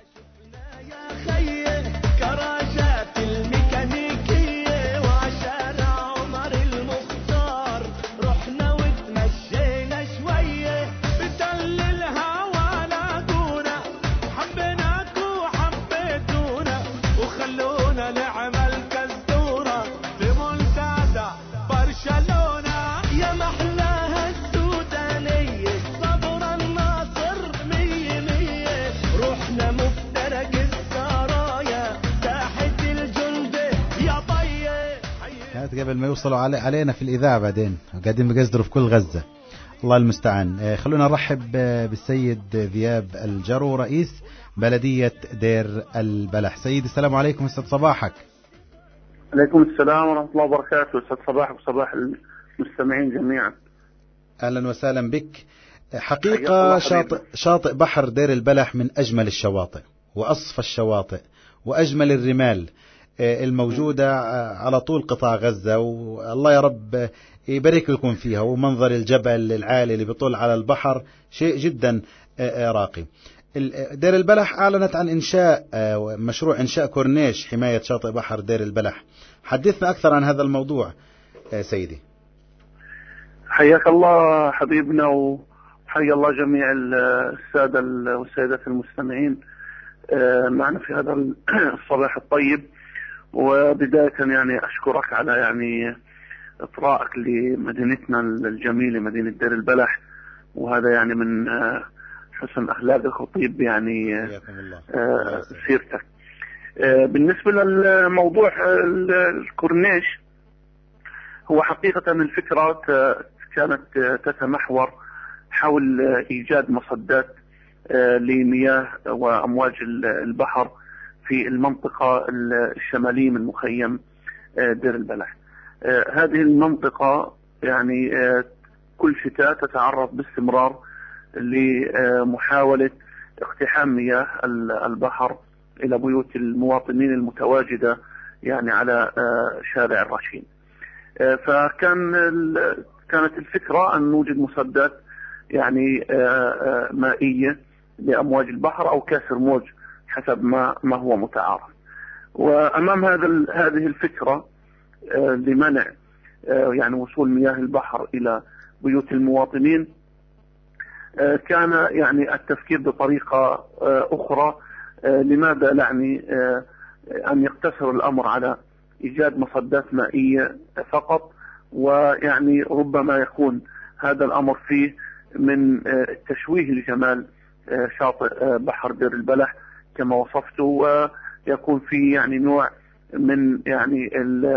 قبل ما يوصلوا علي علينا في الإذاعة بعدين قاعدين بيقصدروا في كل غزة، الله المستعان. خلونا نرحب بالسيد ذياب الجرو رئيس بلدية دير البلح. سيد السلام عليكم، استاذ صباحك. عليكم السلام ورحمة الله وبركاته، استاذ صباحك وصباح المستمعين جميعا. أهلا وسهلا بك. حقيقة شاطئ, شاطئ بحر دير البلح من أجمل الشواطئ وأصفى الشواطئ وأجمل الرمال الموجودة على طول قطاع غزة، والله يا رب يبارك لكم فيها، ومنظر الجبل العالي اللي بيطل على البحر شيء جدا راقي. دير البلح أعلنت عن إنشاء مشروع إنشاء كورنيش حماية شاطئ بحر دير البلح، حدثنا أكثر عن هذا الموضوع سيدي. حياك الله حبيبنا، وحيا الله جميع السادة والسيدات المستمعين معنا في هذا الصباح الطيب. وبداية يعني أشكرك على يعني إطراءك لمدينتنا الجميلة مدينة دير البلح، وهذا يعني من حسن أخلاقك وطيب يعني سيرتك. بالنسبة للموضوع الكورنيش، هو حقيقة الفكرة كانت تتمحور حول إيجاد مصدات لمياه وأمواج البحر في المنطقة الشمالية من مخيم دير البلح. هذه المنطقة يعني كل شتاء تتعرض باستمرار لمحاولة اقتحام مياه البحر إلى بيوت المواطنين المتواجدة يعني على شارع الرشيد. فكان كانت الفكرة أن نوجد مسدات يعني مائية لأمواج البحر أو كاسر موج حسب ما ما هو متعارف. وأمام هذا هذه الفكرة لمنع يعني وصول مياه البحر إلى بيوت المواطنين، كان يعني التفكير بطريقة أخرى. لماذا يعني أن يقتصر الأمر على إيجاد مصدات مائية فقط، ويعني ربما يكون هذا الأمر فيه من تشويه لجمال شاطئ بحر دير البلح كما وصفته، ويكون فيه يعني نوع من يعني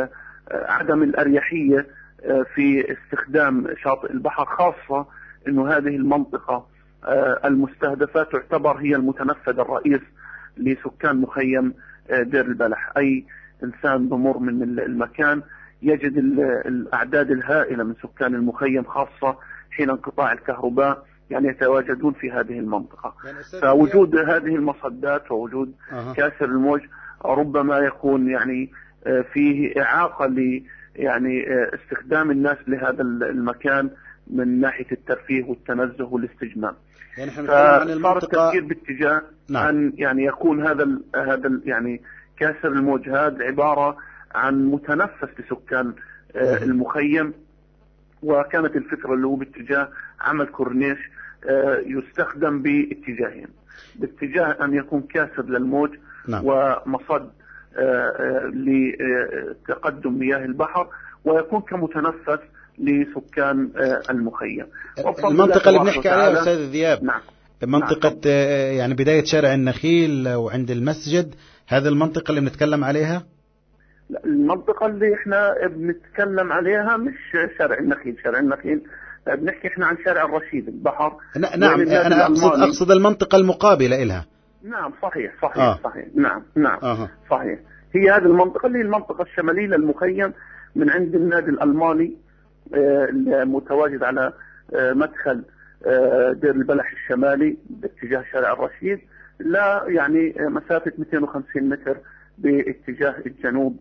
عدم الأريحية في استخدام شاطئ البحر، خاصة أنه هذه المنطقة المستهدفة تعتبر هي المتنفذ الرئيس لسكان مخيم دير البلح. أي إنسان بمر من المكان يجد الأعداد الهائلة من سكان المخيم، خاصة حين انقطاع الكهرباء يعني يتواجدون في هذه المنطقة. يعني فوجود هذه المصدات ووجود أه. كاسر الموج ربما يكون يعني فيه إعاقة ل يعني استخدام الناس لهذا المكان من ناحية الترفيه والتنزه والاستجمام. يعني فصار التفكير باتجاه نعم. أن يعني يكون هذا ال هذا ال يعني كاسر الموج هذا عبارة عن متنفس لسكان آه المخيم. وكانت الفكرة اللي هو باتجاه عمل كورنيش آه يستخدم باتجاهين، باتجاه أن يكون كاسر للموج نعم. ومصد آه لتقدم مياه البحر، ويكون كمتنفس لسكان المخيم. المنطقة اللي بنحكي عليها أستاذ ذياب نعم. منطقة نعم. يعني بداية شارع النخيل وعند المسجد، هذه المنطقة اللي بنتكلم عليها؟ لا، المنطقة اللي احنا بنتكلم عليها مش شارع النخيل. شارع النخيل بنحكي احنا عن شارع الرشيد البحر. نعم أنا أقصد, أقصد المنطقة المقابلة إلها. نعم صحيح صحيح آه. صحيح نعم نعم آه. صحيح. هي هذه المنطقة اللي هي المنطقة الشمالية للمخيم من عند النادي الألماني المتواجد على مدخل دير البلح الشمالي باتجاه شارع الرشيد، لا يعني مسافة مئتين وخمسين متر باتجاه الجنوب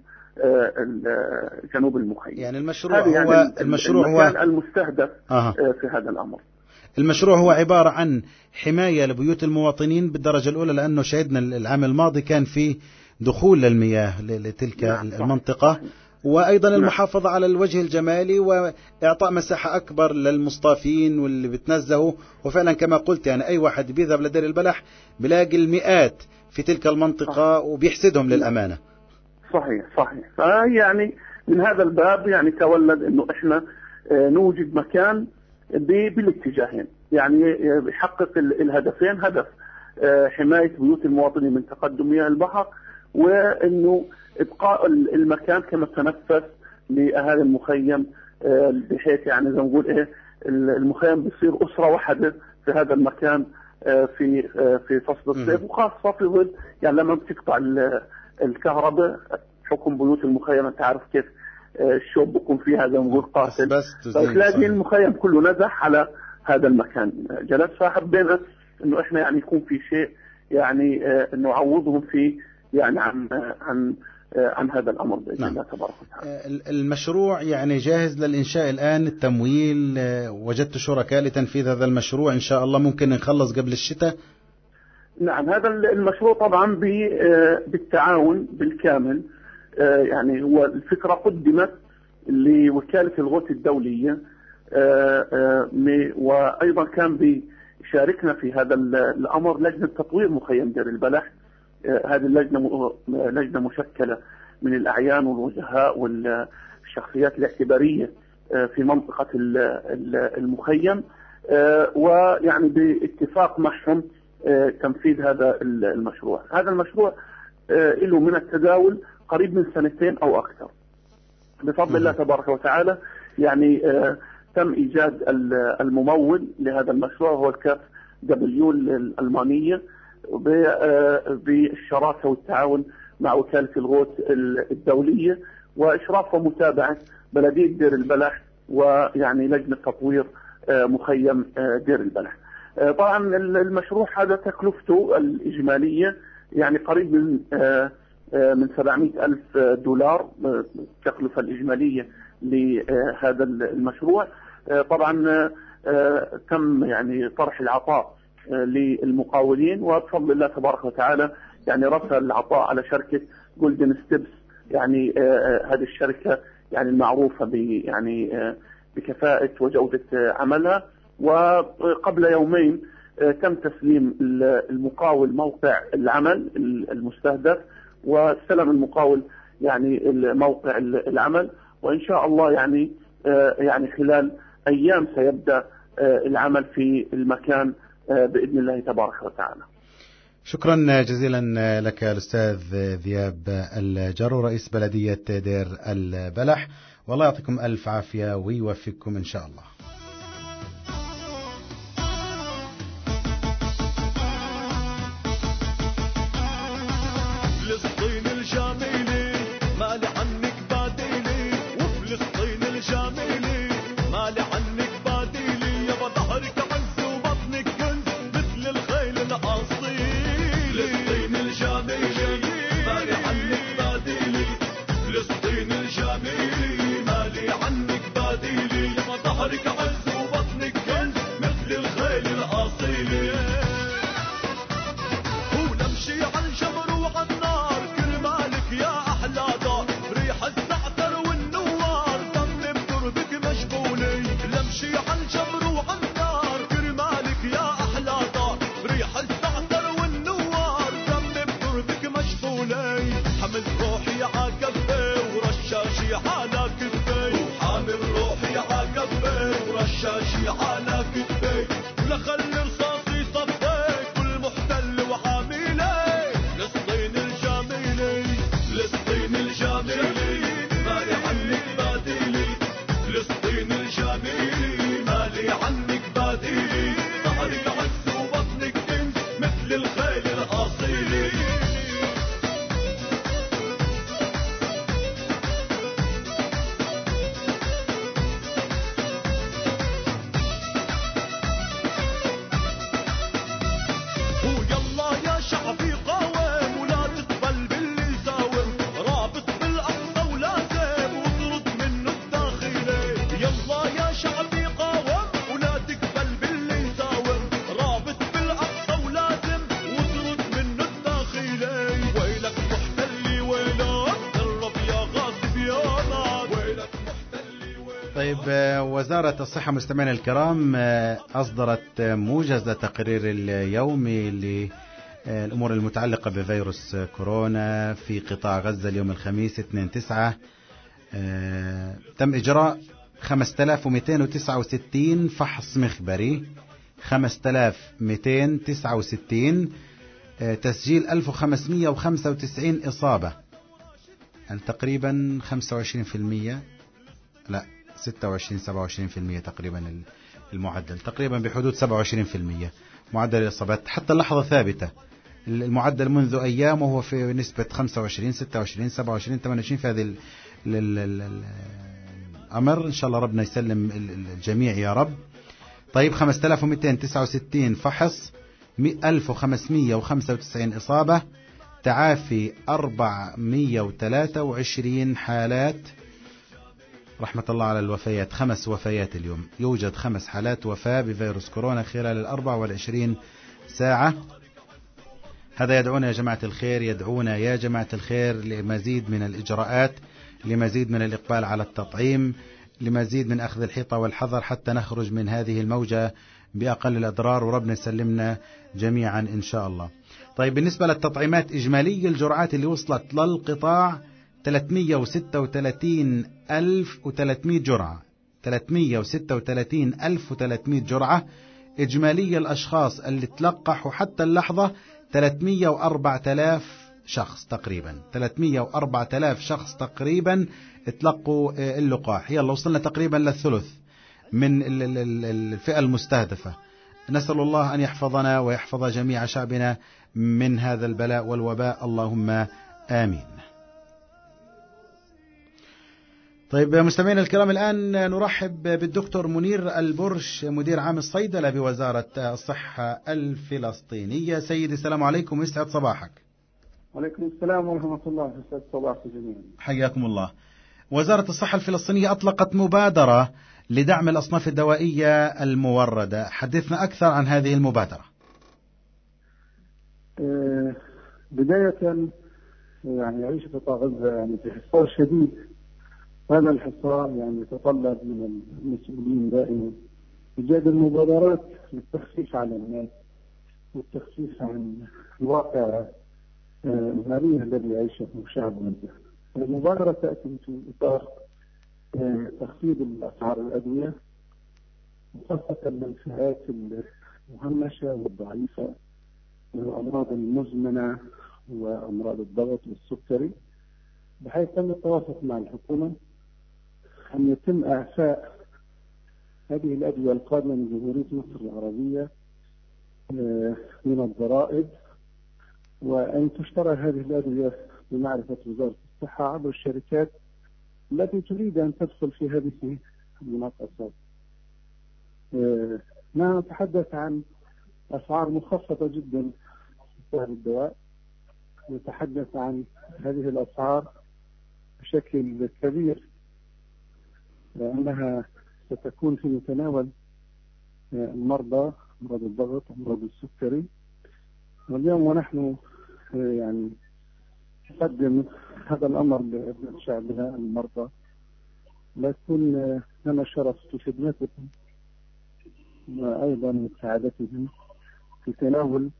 جنوب المخيم. يعني المشروع هو يعني المشروع هو المستهدف آه. في هذا الأمر. المشروع هو عبارة عن حماية لبيوت المواطنين بالدرجة الأولى، لأنه شهدنا العام الماضي كان في دخول للمياه لتلك نعم. المنطقة صحيح. وأيضا المحافظة على الوجه الجمالي وإعطاء مساحة أكبر للمصطافين واللي بتنزهوا. وفعلا كما قلت يعني أي واحد بيذهب لدير البلح بلاقي المئات في تلك المنطقة صحيح. وبيحسدهم للأمانة. صحيح صحيح. فيعني من هذا الباب يعني تولد إنه إحنا نوجد مكان بالاتجاهين، يعني يحقق الهدفين، هدف حماية بيوت المواطنين من تقدم مياه البحر، وإنه إبقاء المكان كما تنفس لأهالي المخيم، بحيث يعني زي ما نقول إيه المخيم بيصير أسرة واحدة في هذا المكان في في فصل الصيف، وخاصة في ظل يعني لما بتقطع الكهرباء حكم بيوت المخيم أنت عارف كيف الشوب بيكون فيها زي ما نقول قاتل، فتلاقي المخيم كله نزح على هذا المكان جلس. فحبينا إنه إحنا يعني يكون في شيء يعني نعوضهم فيه يعني عن عن عن هذا الأمر بإذن الله تبارك وتعالى. المشروع يعني جاهز للإنشاء الآن، التمويل وجدت شركاء لتنفيذ هذا المشروع إن شاء الله ممكن نخلص قبل الشتاء؟ نعم هذا المشروع طبعا بالتعاون بالكامل، يعني هو الفكرة قدمت لوكالة الغوث الدولية، وأيضا كان بيشاركنا في هذا الأمر لجنة تطوير مخيم دير البلح. هذه اللجنة لجنة مشكلة من الأعيان والوجهاء والشخصيات الاعتبارية في منطقة المخيم، ويعني باتفاق معهم تنفيذ هذا المشروع. هذا المشروع له من التداول قريب من سنتين أو أكثر. بفضل الله تبارك وتعالى يعني تم إيجاد الممول لهذا المشروع هو الكاف دبليو الألمانية بالشراكة والتعاون مع وكالة الغوث الدولية وإشراف ومتابعة بلدية دير البلح ويعني لجنة تطوير مخيم دير البلح. طبعا المشروع هذا تكلفته الإجمالية يعني قريب من من سبعمائة ألف دولار التكلفة الإجمالية لهذا المشروع. طبعا تم يعني طرح العطاء للمقاولين وبفضل الله تبارك وتعالى يعني رفع العطاء على شركة جولدن ستيبس يعني هذه الشركة يعني المعروفة ب يعني بكفاءة وجودة عملها. وقبل يومين تم تسليم المقاول موقع العمل المستهدف واستلم المقاول يعني موقع العمل وإن شاء الله يعني يعني خلال أيام سيبدأ العمل في المكان بإذن الله تبارك وتعالى. شكرا جزيلا لك الأستاذ ذياب الجرو رئيس بلدية دير البلح، والله يعطيكم ألف عافية ويوفقكم إن شاء الله. فلسطين الجميلة مالي عنك بديلي، وفلسطين الجميلة مالي عنك بديلي، يابا ظهرك عز وبطنك كنز مثل الخيل الأصيل. فلسطين الجميلة مالي عنك بديلي، فلسطين الجميلة مالي عنك بديلي، يابا ظهرك عز وبطنك كنز مثل الخيل الأصيل. ونمشي على الجمر وعلى النار كرمالك يا أحلى دار، ريح الزعتر والنوار دم بتربك مجبولي. نمشي على الجمر وعلى النار كرمالك يا أحلى دار، ريح الزعتر والنوار دم بتربك مجبولي. حمل روحي عكفي ورشاشي على كفي، وحامل روحي عكفي ورشاشي على كفي، ولا خلي رصاصي صفي كل محتل وعاملي. فلسطين الجميلة فلسطين الجميلة مالي عنك بديلي، فلسطين الجميلة مالي عنك بديلي، ظهرك عز وبطنك كنز مثل الخيل الأصيل. ويلا يا شعبي قاوم ولا تقبل باللي يساوم، رابط بالأقصى ولازم وطرد منه الداخلي. يلا يا شعبي قاوم ولا تقبل باللي يساوم، رابط بالأقصى ولازم وطرد منه الداخلي. ويلك محتلي ويلك قرب يا غاصب يا نار، ويلك محتلي ويلك. طيب، وزارة الصحة مستمعينا الكرام أصدرت موجز تقرير اليومي للأمور المتعلقة بفيروس كورونا في قطاع غزة اليوم الخميس اثنين تسعة. تم إجراء خمسة آلاف ومئتين وتسعة وستين فحص مخبري، خمسة آلاف ومئتين وتسعة وستين، تسجيل ألف وخمسمئة وخمسة وتسعين إصابة، يعني تقريبا خمسة وعشرين بالمئة، لا ستة وعشرين سبعة وعشرين بالمئة تقريبا المعدل، تقريبا بحدود سبعة وعشرين بالمئة معدل الإصابات حتى اللحظة ثابتة. المعدل منذ أيام وهو في نسبة خمسة وعشرين ستة وعشرين سبعة وعشرين ثمانية وعشرين في هذه الأمر. إن شاء الله ربنا يسلم الجميع يا رب. طيب، خمسة آلاف ومئتين وتسعة وستين فحص، ألف وخمسمئة وخمسة وتسعين إصابة، تعافي أربعمئة وثلاثة وعشرين حالات. رحمة الله على الوفيات، خمس وفيات اليوم، يوجد خمس حالات وفاة بفيروس كورونا خلال الأربع والعشرين ساعة. هذا يدعونا يا جماعة الخير، يدعونا يا جماعة الخير لمزيد من الإجراءات، لمزيد من الإقبال على التطعيم، لمزيد من أخذ الحيطة والحذر حتى نخرج من هذه الموجة بأقل الأضرار، وربنا يسلمنا جميعا إن شاء الله. طيب، بالنسبة للتطعيمات، إجمالي الجرعات اللي وصلت للقطاع ثلاثمئة وستة وثلاثين ألف وثلاثمئة جرعة، ثلاثمئة وستة وثلاثين ألف وثلاثمئة جرعة. إجمالي الأشخاص اللي تلقحوا حتى اللحظة ثلاثمئة وأربعة آلاف شخص تقريبا، ثلاثمئة وأربعة آلاف شخص تقريبا تلقوا اللقاح. يلا وصلنا تقريبا للثلث من الفئة المستهدفة. نسأل الله أن يحفظنا ويحفظ جميع شعبنا من هذا البلاء والوباء، اللهم آمين. طيب مستمعينا الكرام، الآن نرحب بالدكتور منير البرش، مدير عام الصيدلة بوزارة الصحة الفلسطينية. سيدي السلام عليكم ويسعد صباحك. وعليكم السلام ورحمة الله، يسعد صباحكم جميعا. حياكم الله. وزارة الصحة الفلسطينية أطلقت مبادرة لدعم الأصناف الدوائية الموردة، حدثنا أكثر عن هذه المبادرة. أه بداية يعني يعيش قطاع غزة يعني في حصار شديد. هذا الحصار يعني يتطلب من المسؤولين دائما إيجاد المبادرات للتخفيف على الناس والتخفيف عن الواقع المرير الذي يعيشه شعب غزة. المبادرة تأتي في إطار تخفيض الأسعار الأدوية، وخاصة للفئات المهمشة والضعيفة من الأمراض المزمنة وأمراض الضغط والسكري، بحيث تم التوافق مع الحكومة أن يتم إعفاء هذه الأدوية القادمة من جمهورية مصر العربية من الضرائب، وأن تشترى هذه الأدوية بمعرفة وزارة الصحة عبر الشركات التي تريد أن تدخل في هذه المناقصات. ما نتحدث عن أسعار مخفضة جدا في سعر الدواء، نتحدث عن هذه الأسعار بشكل كبير لأنها ستكون في متناول المرضى، أمراض الضغط وأمراض السكري. واليوم ونحن يعني نقدم هذا الأمر لأبناء شعبنا المرضى، لكن لنا الشرف في خدمتكم وأيضا مساعدتهم في تناول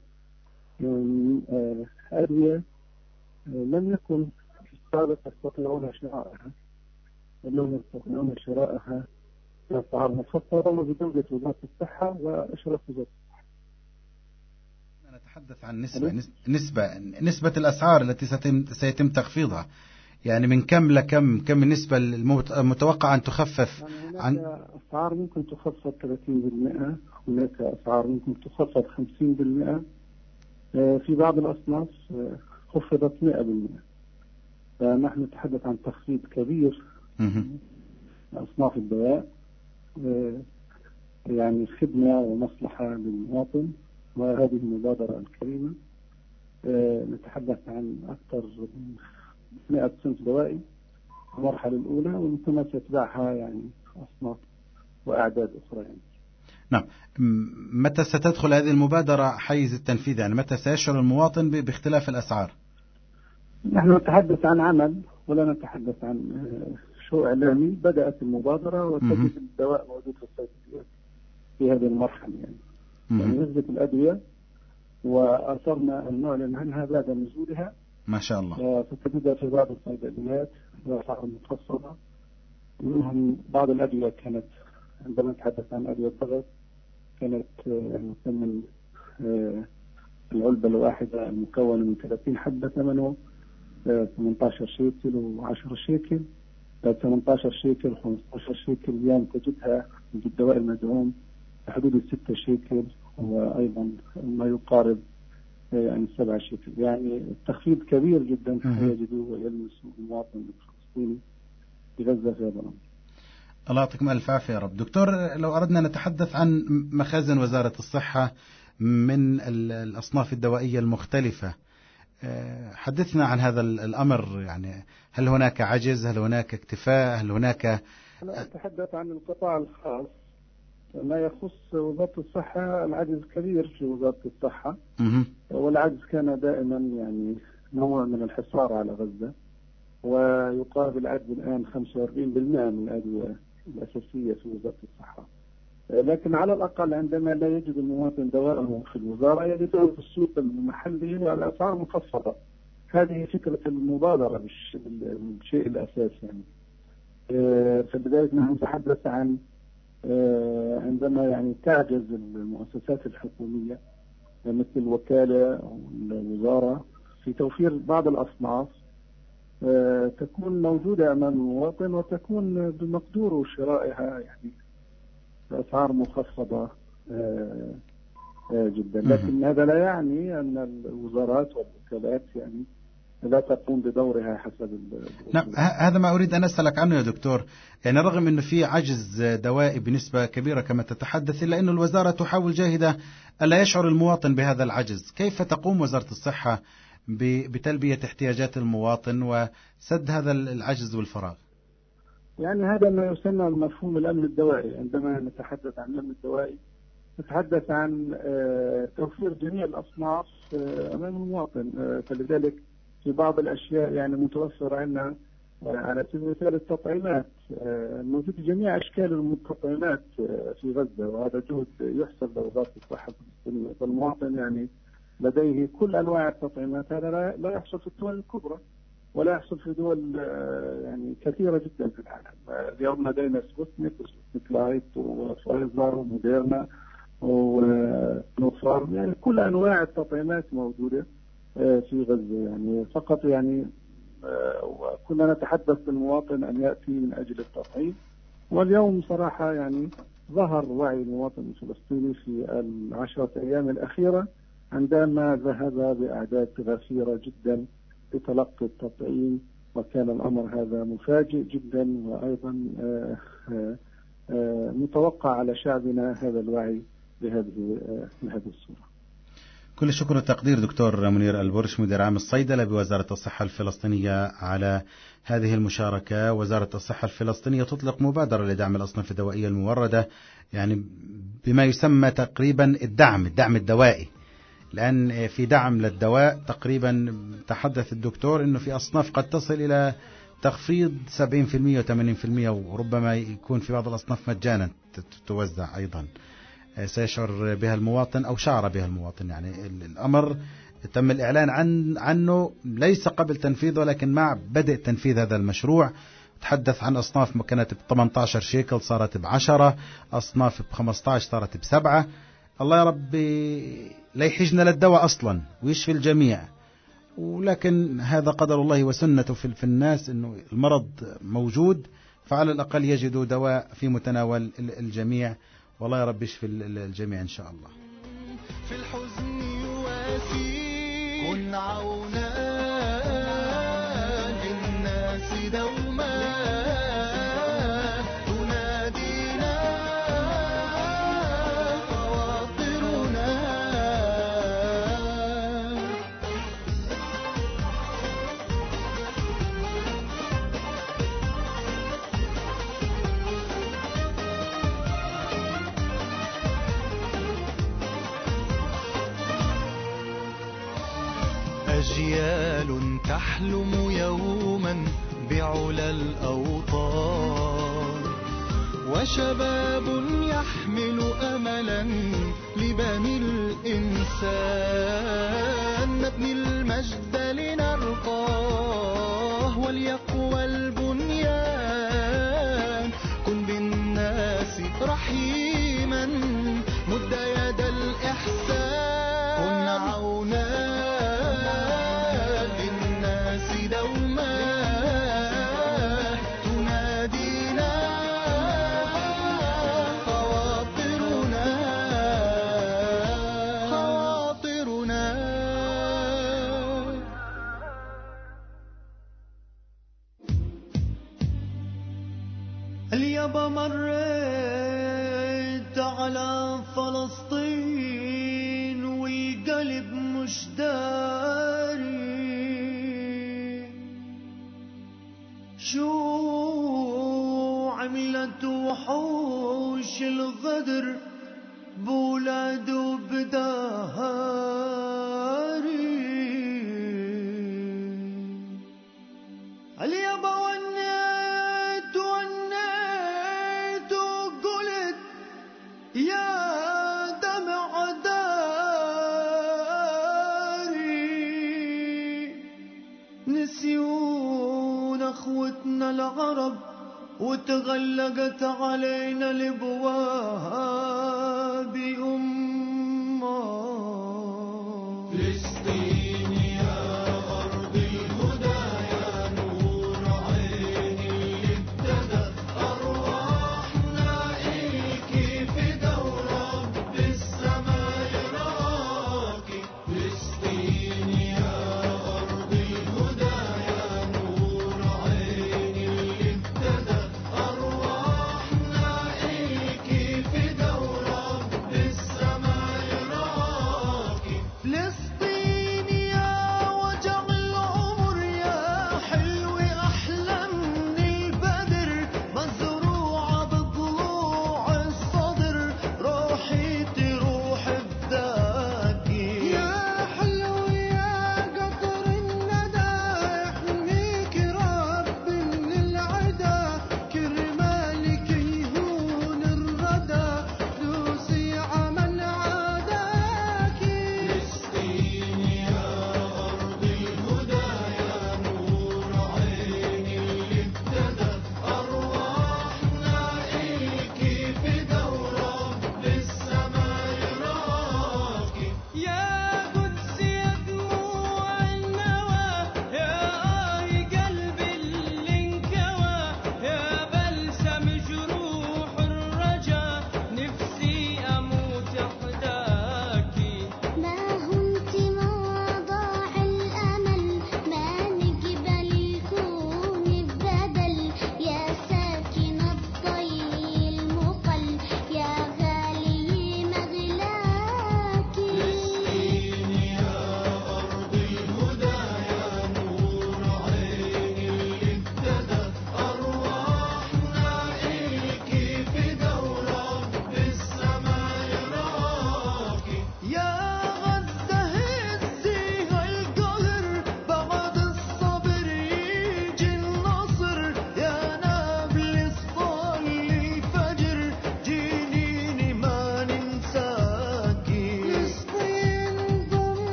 أدوية لم يكن في السابق يستطيعون شرائها، اليوم يستطيعون شرائها بأسعار مخفضة وبجودة وزارة الصحة وإشراف وزارة الصحة. نتحدث عن نسبة نسبة نسبة الأسعار التي سيتم سيتم تخفيضها، يعني من كم لكم، كم النسبة المتوقع أن تخفف؟ يعني عن هناك أسعار ممكن تخفض ثلاثين بالمئة، هناك أسعار ممكن تخفض خمسين بالمئة، في بعض الأصناف خفضت مئة بالمئة. فنحن نتحدث عن تخفيض كبير أصناف الدواء، يعني خدمة ومصلحة للمواطن. وهذه المبادرة الكريمة نتحدث عن أكثر من مئة صنف دوائي المرحلة الأولى، ومن ثم تتبعها يعني أصناف وأعداد أخرى. يعني. نعم. متى ستدخل هذه المبادرة حيز التنفيذ؟ يعني متى سيشعر المواطن باختلاف الأسعار؟ نحن نتحدث عن عمل ولا نتحدث عن شو إعلامي. بدأت المبادرة وتجد الدواء موجود في الصيدليات في هذه المرحلة. يعني, يعني نسبة الأدوية وأثرنا أن نعلن عنها بعد نزولها ما شاء الله. فتجدها في بعض الصيدليات بأسعار متخفضة. منهم بعض الأدوية كانت عندما نتحدث عن أدوية الضغط كانت يعني ثمن العلبة الواحدة المكونة من ثلاثين حبة ثمنه ثمانية عشر شيكل وعشرة شيكل، ثمانية عشر شيكل وخمسة عشر شيكل. اليوم تجدها بالدواء المدعوم حدود الستة شيكل، وأيضا ما يقارب يعني سبعة شيكل. يعني التخفيض كبير جدا يجده ويلمس المواطن الفلسطيني في غزة في هذا الأمر. الله يعطيكم ألف عافية يا رب. دكتور، لو أردنا نتحدث عن مخازن وزارة الصحة من الأصناف الدوائية المختلفة، حدثنا عن هذا الأمر. يعني هل هناك عجز؟ هل هناك اكتفاء؟ هل هناك؟ أنا أتحدث عن القطاع الخاص. ما يخص وزارة الصحة العجز كبير في وزارة الصحة، والعجز كان دائما يعني نوع من الحصار على غزة، ويقارب العجز الآن خمسة وأربعين بالمئة من الأدوية الأساسية في وزارة الصحة. لكن على الأقل عندما لا يجد المواطن دواءه في الوزارة يجده في السوق المحلي وعلى أسعار مخفضة. هذه فكرة المبادرة بالشيء الأساسي. يعني في البداية نحن نتحدث عن عندما يعني تعجز المؤسسات الحكومية مثل الوكالة أو الوزارة في توفير بعض الأصناف تكون موجودة أمام المواطن وتكون بمقدوره شرائها يعني بأسعار مخفضة جدا. لكن هذا لا يعني أن الوزارات والوكالات يعني لا تقوم بدورها حسب. نعم، هذا ما أريد أن أسألك عنه يا دكتور. يعني رغم أنه في عجز دوائي بنسبة كبيرة كما تتحدث، إلا أن الوزارة تحاول جاهدة ألا يشعر المواطن بهذا العجز. كيف تقوم وزارة الصحة بتلبية احتياجات المواطن وسد هذا العجز والفراغ؟ يعني هذا ما يسمى المفهوم الأمن الدوائي. عندما نتحدث عن الأمن الدوائي نتحدث عن توفير جميع الأصناف أمام المواطن. فلذلك في بعض الأشياء يعني متوفرة عندنا، على سبيل المثال التطعيمات، موجود جميع أشكال التطعيمات في غزة، وهذا جهد يحسب لوزارة الصحة الفلسطينية. فالمواطن يعني لديه كل أنواع التطعيمات. هذا لا يحصل في الدول الكبرى ولا يحصل في دول يعني كثيرة جدا في العالم. اليوم لدينا سبوتنيك وسبوتنيك لايت وفايزر وموديرنا ونوفار، يعني كل أنواع التطعيمات موجودة في غزة. يعني فقط يعني وكنا نتحدث للمواطن أن يأتي من أجل التطعيم. واليوم صراحة يعني ظهر وعي المواطن الفلسطيني في العشرة أيام الأخيرة عندما ذهب بأعداد غفيرة جدا لتلقي التطعيم، وكان الأمر هذا مفاجئ جدا وأيضا متوقع على شعبنا هذا الوعي بهذه بهذه الصورة. كل الشكر والتقدير دكتور منير البرش، مدير عام الصيدلة بوزارة الصحة الفلسطينية، على هذه المشاركة. وزارة الصحة الفلسطينية تطلق مبادرة لدعم الأصناف الدوائية الموردة، يعني بما يسمى تقريبا الدعم الدعم الدوائي، لأن في دعم للدواء تقريبا تحدث الدكتور أنه في أصناف قد تصل إلى تخفيض سبعين بالمئة وثمانين بالمئة، وربما يكون في بعض الأصناف مجانا توزع أيضا. سيشعر بها المواطن أو شعر بها المواطن. يعني الأمر تم الإعلان عن عنه ليس قبل تنفيذه ولكن مع بدء تنفيذ هذا المشروع. تحدث عن أصناف كانت ب ثمانية عشر شيكل صارت بعشرة، أصناف ب خمسة عشر صارت بسبعة. الله يا رب لا يحجنا للدواء أصلا ويشفي الجميع، ولكن هذا قدر الله وسنته في الناس، أنه المرض موجود فعلى الأقل يجدوا دواء في متناول الجميع. والله يا رب يشفي الجميع إن شاء الله. في الحزن يواسي كن عونا للناس دوما تنادينا خواطرنا. أجيال تحلم يوما بعلى الأوطان، وشباب يحمل أملا لبني الإنسان. نبني المجد لنرقاه وليقوى البنيان. كن بالناس رحيما مد يد الإحسان. كن عونا اليابا مريت على فلسطين والقلب مش داري شو عملت وحوش الغدر بولاد وبداري. اليابا ونيت ونيت وقلت يا دمع داري. نسيون اخوتنا العرب وتغلقت علينا الابواب أمة. فلسطين يا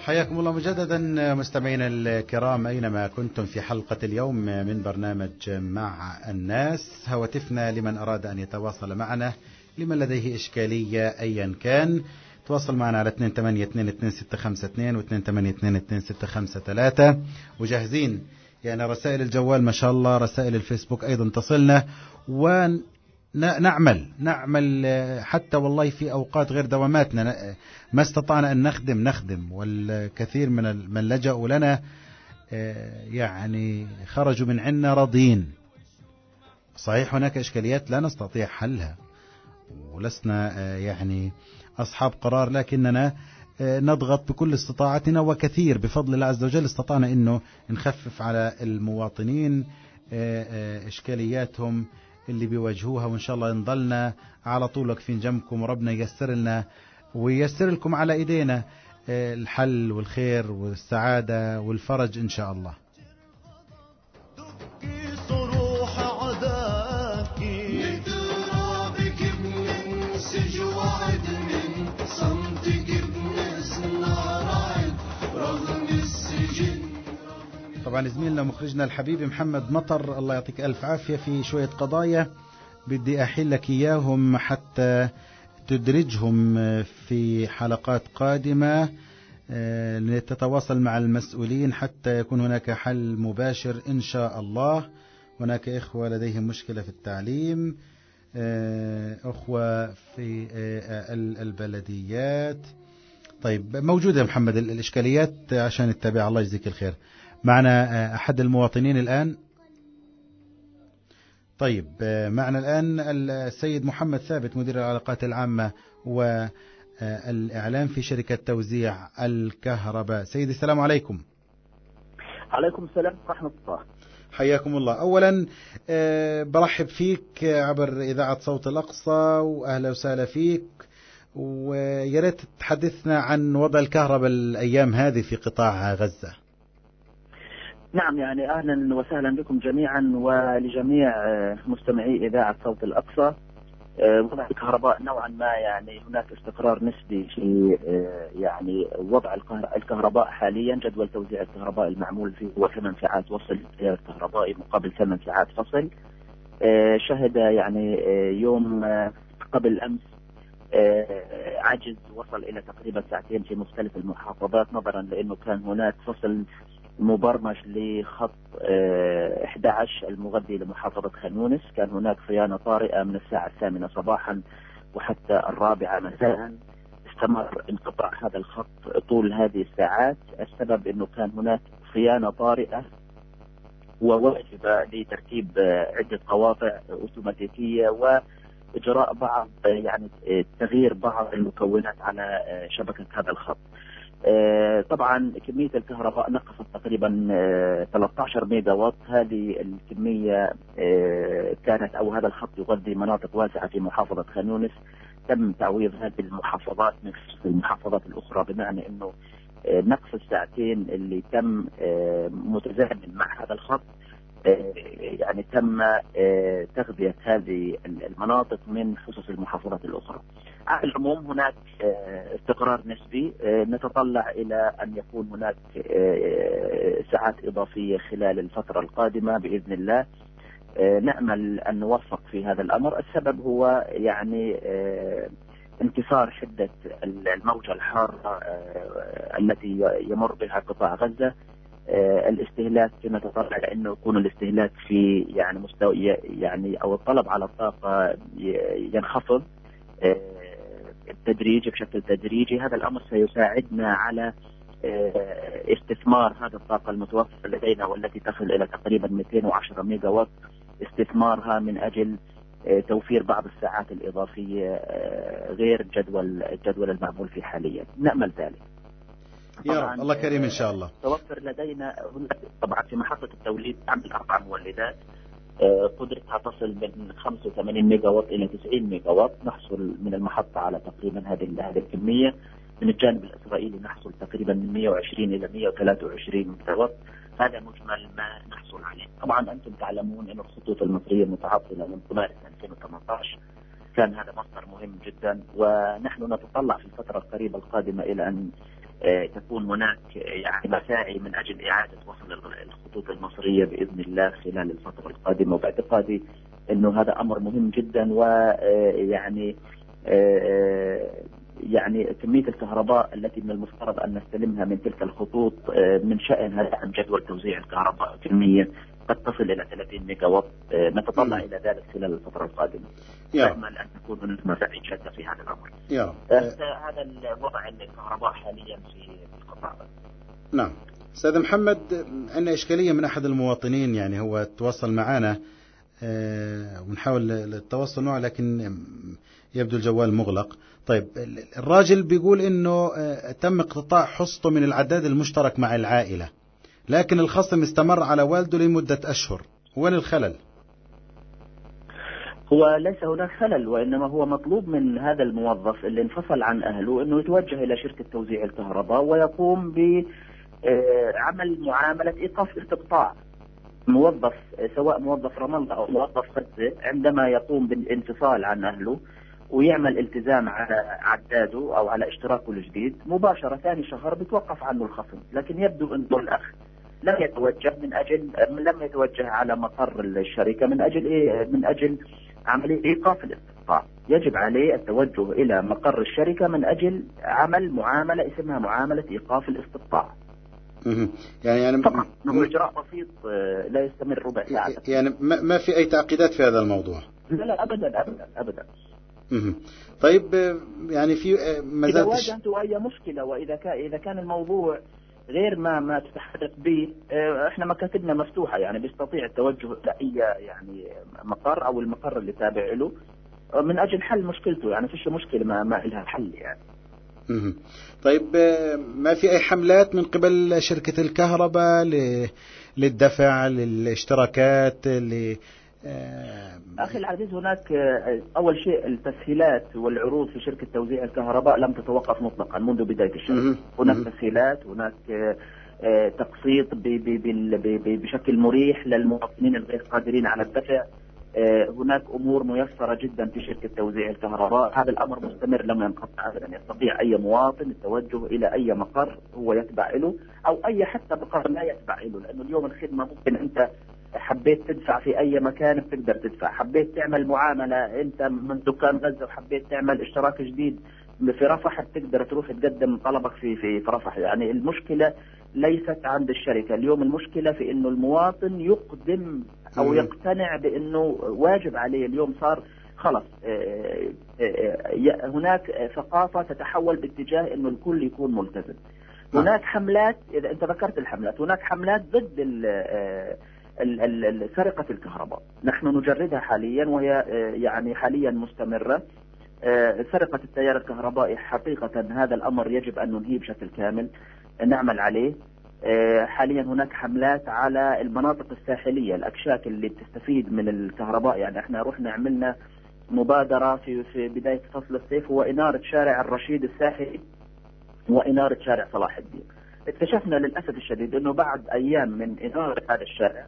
حياكم الله مجددا مستمعينا الكرام أينما كنتم في حلقة اليوم من برنامج مع الناس. هواتفنا لمن أراد أن يتواصل معنا، لمن لديه إشكالية أيا كان، تواصل معنا على اثنين ثمانية اثنين اثنين ستة خمسة اثنين واثنين ثمانية اثنين اثنين ستة خمسة ثلاثة. وجاهزين يعني رسائل الجوال ما شاء الله، رسائل الفيسبوك أيضا تصلنا، ونعمل نعمل حتى والله في أوقات غير دواماتنا ما استطعنا أن نخدم نخدم والكثير من من لجأوا لنا يعني خرجوا من عنا راضين. صحيح هناك إشكاليات لا نستطيع حلها ولسنا يعني أصحاب قرار، لكننا نضغط بكل استطاعتنا، وكثير بفضل الله عز وجل استطعنا أنه نخفف على المواطنين إشكالياتهم اللي بيواجهوها، وإن شاء الله نضلنا على طول واقفين جنبكم، وربنا ييسر لنا وييسر لكم على إيدينا الحل والخير والسعادة والفرج إن شاء الله. طبعا زميلنا مخرجنا الحبيب محمد مطر الله يعطيك ألف عافية في شوية قضايا بدي أحل لك إياهم حتى تدرجهم في حلقات قادمة لتتواصل مع المسؤولين حتى يكون هناك حل مباشر إن شاء الله. هناك إخوة لديهم مشكلة في التعليم، أخوة في البلديات. طيب موجودة يا محمد الإشكاليات عشان نتابع. الله يجزيك الخير. معنا أحد المواطنين الآن. طيب معنا الآن السيد محمد ثابت مدير العلاقات العامة والإعلام في شركة توزيع الكهرباء. سيدي السلام عليكم. عليكم السلام ورحمة الله. حياكم الله. أولا برحب فيك عبر إذاعة صوت الأقصى وأهلا وسهلا فيك، وياريت تحدثنا عن وضع الكهرباء الأيام هذه في قطاع غزة. نعم يعني أهلا وسهلا بكم جميعا ولجميع مستمعي إذاعة صوت الأقصى. وضع الكهرباء نوعا ما يعني هناك استقرار نسبي في يعني وضع الكهرباء حاليا. جدول توزيع الكهرباء المعمول فيه هو ثمان ساعات وصل الكهربائي مقابل ثمان ساعات فصل. شهد يعني يوم قبل أمس عجز وصل إلى تقريبا ساعتين في مختلف المحافظات، نظرا لأنه كان هناك فصل مبرمج لخط أحد عشر المغذي لمحافظة خان يونس. كان هناك صيانة طارئة من الساعة الثامنة صباحا وحتى الرابعة مساء. استمر انقطاع هذا الخط طول هذه الساعات. السبب أنه كان هناك صيانة طارئة وواجبة لتركيب عدة قواطع أوتوماتيكية وإجراء بعض يعني تغيير بعض المكونات على شبكة هذا الخط. طبعا كمية الكهرباء نقصت تقريبا ثلاثة عشر ميجا وات. هذه الكمية كانت أو هذا الخط يغذي مناطق واسعة في محافظة خان يونس. تم تعويض هذه المحافظات من المحافظات الأخرى، بمعنى أنه نقص الساعتين اللي تم متزامن مع هذا الخط يعني تم تغذية هذه المناطق من خصوص المحافظات الأخرى. على العموم هناك استقرار نسبي. نتطلع إلى أن يكون هناك ساعات إضافية خلال الفترة القادمة بإذن الله. نأمل أن نوفق في هذا الأمر. السبب هو يعني انكسار حدة الموجة الحارة التي يمر بها قطاع غزة. الاستهلاك نتطلع لأنه يكون الاستهلاك في يعني مستوى يعني أو الطلب على الطاقة ينخفض التدريجي بشكل تدريجي. هذا الأمر سيساعدنا على استثمار هذه الطاقة المتوفرة لدينا والتي تصل إلى تقريبا مئتين وعشرة ميجا وات، استثمارها من أجل توفير بعض الساعات الإضافية غير جدول الجدول المعمول فيه حاليا. نأمل ذلك. يا الله كريم إن شاء الله. توفر لدينا طبعا في محطة التوليد تعمل أربع مولدات قدرتها تصل من خمسة وثمانين ميجا وات إلى تسعين ميجا وات. نحصل من المحطة على تقريبا هذه هذه الكمية. من الجانب الإسرائيلي نحصل تقريبا من مئة وعشرين إلى مئة وثلاثة وعشرين ميجا وات. هذا مجمل ما نحصل عليه. طبعا أنتم تعلمون أن الخطوط المصرية متعطلة من مارس ألفين وثمانية عشر. كان هذا مصدر مهم جدا، ونحن نتطلع في الفترة القريبة القادمة إلى أن تكون هناك يعني مساعي من أجل إعادة وصل الخطوط المصرية بإذن الله خلال الفترة القادمة، وباعتقادي أنه هذا أمر مهم جدا. ويعني يعني كمية الكهرباء التي من المفترض أن نستلمها من تلك الخطوط من شأن هذا جدول توزيع الكهرباء كمية قد تصل إلى ثلاثين ميجا وات، نتطلع إلى ذلك خلال الفترة القادمة. نأمل أن تكون هناك مساعي جادة في هذا الأمر. يا هذا الوضع الكهرباء حاليا في القطاع. نعم أستاذ محمد، عندنا إشكالية من أحد المواطنين، يعني هو تواصل معنا ونحاول التواصل معه لكن يبدو الجوال مغلق. طيب الراجل بيقول إنه تم اقتطاع حصته من العداد المشترك مع العائلة، لكن الخصم استمر على والده لمدة أشهر. وين الخلل؟ هو ليس هناك خلل، وإنما هو مطلوب من هذا الموظف اللي انفصل عن أهله أنه يتوجه إلى شركة توزيع الكهرباء ويقوم بعمل معاملة إيقاف استقطاع. موظف سواء موظف رام الله أو موظف غزة عندما يقوم بالانفصال عن أهله ويعمل التزام على عداده أو على اشتراكه الجديد، مباشرة ثاني شهر بتوقف عنه الخصم. لكن يبدو أن الأخ لم يتوجه من أجل لم يتوجه على مقر الشركة من أجل إيه؟ من أجل عملية إيقاف الاستقطاع. يجب عليه التوجه إلى مقر الشركة من أجل عمل معاملة اسمها معاملة إيقاف الاستقطاع. يعني يعني طبعا هو إجراء بسيط لا يستمر ربع ساعة. يعني ما في أي تعقيدات في هذا الموضوع؟ لا لا أبدا أبدا أبدا. طيب يعني في إذا واجهتوا أي مشكلة وإذا كان إذا كان الموضوع غير ما ما تتحدث به، احنا مكاتبنا مفتوحة، يعني بيستطيع التوجه إلى أي يعني مقر أو المقر اللي تابع له من أجل حل مشكلته. يعني فيش مشكلة ما ما لها حل يعني. طيب ما في أي حملات من قبل شركة الكهرباء للدفع للاشتراكات ل أخي العزيز؟ هناك أول شيء التسهيلات والعروض في شركة توزيع الكهرباء لم تتوقف مطلقا منذ بداية الشهر. هناك تسهيلات، هناك تقسيط بشكل مريح للمواطنين الغير قادرين على الدفع، هناك أمور ميسرة جدا في شركة توزيع الكهرباء. هذا الأمر مستمر لم ينقطع أبدا. يستطيع أي مواطن التوجه إلى أي مقر هو يتبع له أو أي حتى مقر لا يتبع له، لأنه اليوم الخدمة ممكن أنت حبيت تدفع في أي مكان بتقدر تدفع، حبيت تعمل معاملة أنت من دكان غزة وحبيت تعمل اشتراك جديد في رفح تقدر تروح تقدم طلبك في في رفح. يعني المشكلة ليست عند الشركة اليوم، المشكلة في إنه المواطن يقدم أو يقتنع بأنه واجب عليه. اليوم صار خلص هناك ثقافة تتحول باتجاه إنه الكل يكون ملتزم. هناك حملات، إذا أنت ذكرت الحملات، هناك حملات ضد سرقة الكهرباء، نحن نجردها حاليا وهي يعني حاليا مستمرة. سرقة التيار الكهربائي حقيقة هذا الأمر يجب أن ننهيه بشكل كامل، نعمل عليه. حاليا هناك حملات على المناطق الساحلية، الأكشاك اللي بتستفيد من الكهرباء. يعني احنا رحنا عملنا مبادرة في في بداية فصل الصيف هو إنارة شارع الرشيد الساحلي وإنارة شارع صلاح الدين. اكتشفنا للأسف الشديد أنه بعد أيام من إنارة هذا الشارع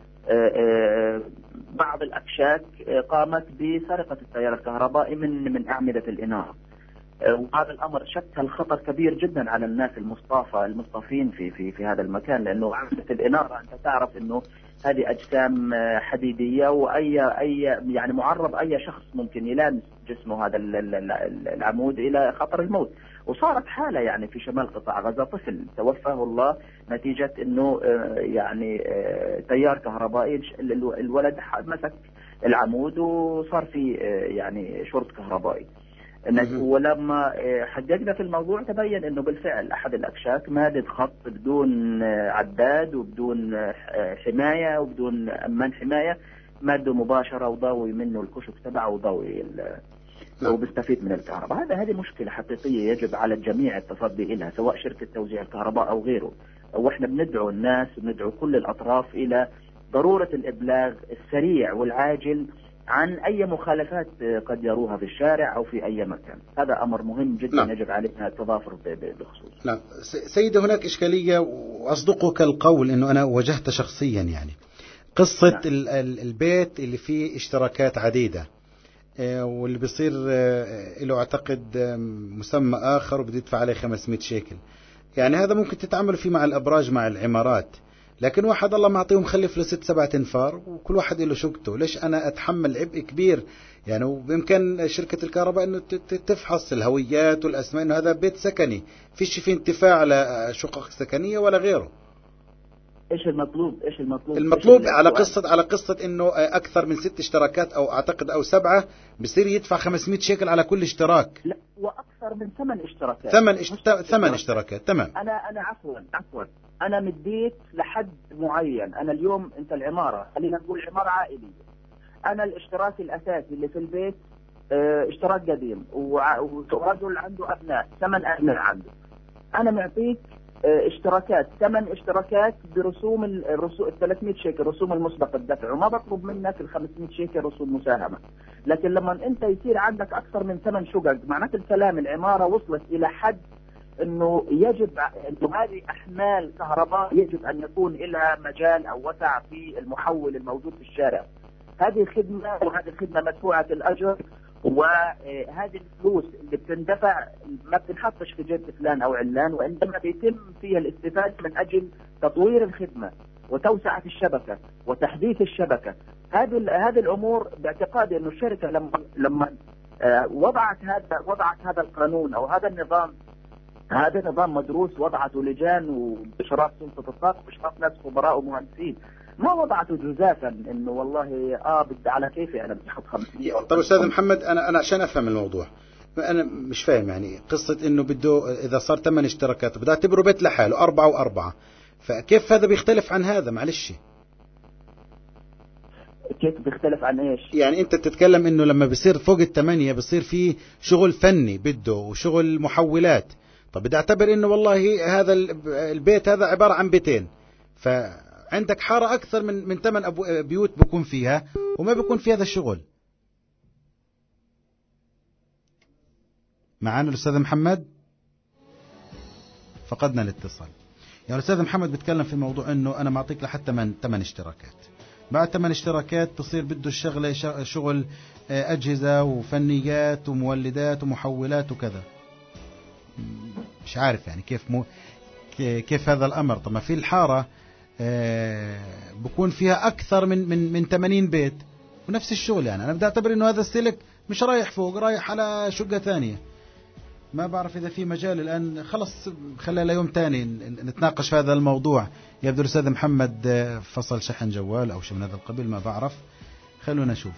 بعض الأكشاك قامت بسرقة التيار الكهربائي من من أعمدة الإنارة، وهذا الأمر شكل خطر كبير جدا على الناس المصطافى المصطافين في في في هذا المكان، لأنه أعمدة الإنارة أنت تعرف أنه هذه أجسام حديدية وأي أي يعني معرض أي شخص ممكن يلامس جسمه هذا العمود إلى خطر الموت. وصارت حالة يعني في شمال قطاع غزة طفل توفاه الله نتيجة أنه يعني تيار كهربائي، الولد مسك العمود وصار في يعني شرط كهربائي. ولما حققنا في الموضوع تبين أنه بالفعل أحد الأكشاك مادد خط بدون عداد وبدون حماية وبدون أمان حماية، ماده مباشرة وضاوي منه الكشك تبعه وضاوي وبيستفيد من الكهرباء. هذا هذه مشكلة حقيقية يجب على الجميع التصدي إلها سواء شركة توزيع الكهرباء أو غيره. وإحنا بندعو الناس وندعو كل الأطراف إلى ضرورة الإبلاغ السريع والعاجل عن أي مخالفات قد يروها في الشارع أو في أي مكان. هذا أمر مهم جدا. نعم. يجب علينا التضافر بخصوص. نعم سيدة، هناك إشكالية وأصدقك القول أنه أنا واجهت شخصيا يعني قصة نعم. البيت اللي فيه اشتراكات عديدة واللي بيصير له اعتقد مسمى آخر وبده يدفع عليه خمسمائة شيكل. يعني هذا ممكن تتعاملوا فيه مع الأبراج مع العمارات، لكن واحد الله معطيه مخلف له ست سبعة انفار وكل واحد له شقته، ليش أنا أتحمل عبء كبير؟ يعني وبإمكان شركة الكهرباء أنه تفحص الهويات والأسماء أنه هذا بيت سكني، فيش فيه انتفاع على شقق سكنية ولا غيره. ايش المطلوب؟ ايش المطلوب؟ المطلوب إيش على قصة على قصة انه اكثر من ست اشتراكات او اعتقد او سبعة بصير يدفع خمسمائة شيكل على كل اشتراك. لا، واكثر من ثمان اشتراكات. ثمان اشت... ثمان اشتراكات. تمام. انا انا عفوا عفوا انا مديت لحد معين. انا اليوم انت العمارة، خلينا نقول عمارة عائلية، انا الاشتراك الاساسي اللي في البيت اه اشتراك قديم ورجل عنده ابناء، ثمان ابناء عنده، انا معطيك اشتراكات ثمان اشتراكات برسوم الرسوم ال ثلاثمائة شيكل رسوم المسبق الدفع، وما بطلب منك ال خمسمائة شيكل رسوم مساهمة. لكن لما انت يصير عندك اكثر من ثمان شقق، معناته الكلام العمارة وصلت الى حد انه يجب انه هذه احمال كهرباء يجب ان يكون لها مجال او وسع في المحول الموجود في الشارع. هذه خدمة، وهذه الخدمة مدفوعة الاجر، وهذه الفلوس اللي بتندفع ما بتنحطش في جيب فلان او علان، وانما بيتم فيها الاستفادة من اجل تطوير الخدمة وتوسعة الشبكة وتحديث الشبكة. هذه هذه الامور باعتقادي انه الشركة لما لما وضعت هذا وضعت هذا القانون او هذا النظام، هذا نظام مدروس، وضعته لجان وبإشراف سلطة الطاقة وبإشراف ناس خبراء ومهندسين، ما وضعته جزافا انه والله اه بدي على كيفي انا بدي احط خمسمائة. طيب استاذ محمد، انا انا عشان افهم الموضوع، انا مش فاهم يعني قصة انه بده اذا صار ثمان اشتراكات بده اعتبره بيت لحاله أربعة وأربعة، فكيف هذا بيختلف عن هذا؟ معلش كيف بيختلف عن ايش؟ يعني انت تتكلم انه لما بيصير فوق الثمانية بيصير فيه شغل فني بده وشغل محولات، طب بدي اعتبر انه والله هذا البيت هذا عبارة عن بيتين، فعندك حارة اكثر من من ثمان بيوت بكون فيها وما بيكون في هذا الشغل. معانا الاستاذ محمد؟ فقدنا الاتصال. يعني الاستاذ محمد بيتكلم في موضوع انه انا معطيك لحتى من ثمان اشتراكات، بعد ثمان اشتراكات تصير بده الشغله شغل اجهزه وفنيات ومولدات ومحولات وكذا. مش عارف يعني كيف مو كيف هذا الامر. طب ما في الحاره بكون فيها اكثر من من من ثمانين بيت ونفس الشغل، يعني انا بدي اعتبر انه هذا السلك مش رايح فوق، رايح على شقه ثانيه. ما بعرف إذا في مجال الآن، خلص خلينا يوم تاني نتناقش في هذا الموضوع. يبدو الأستاذ محمد فصل شحن جوال أو شيء من هذا القبيل، ما بعرف، خلونا نشوف.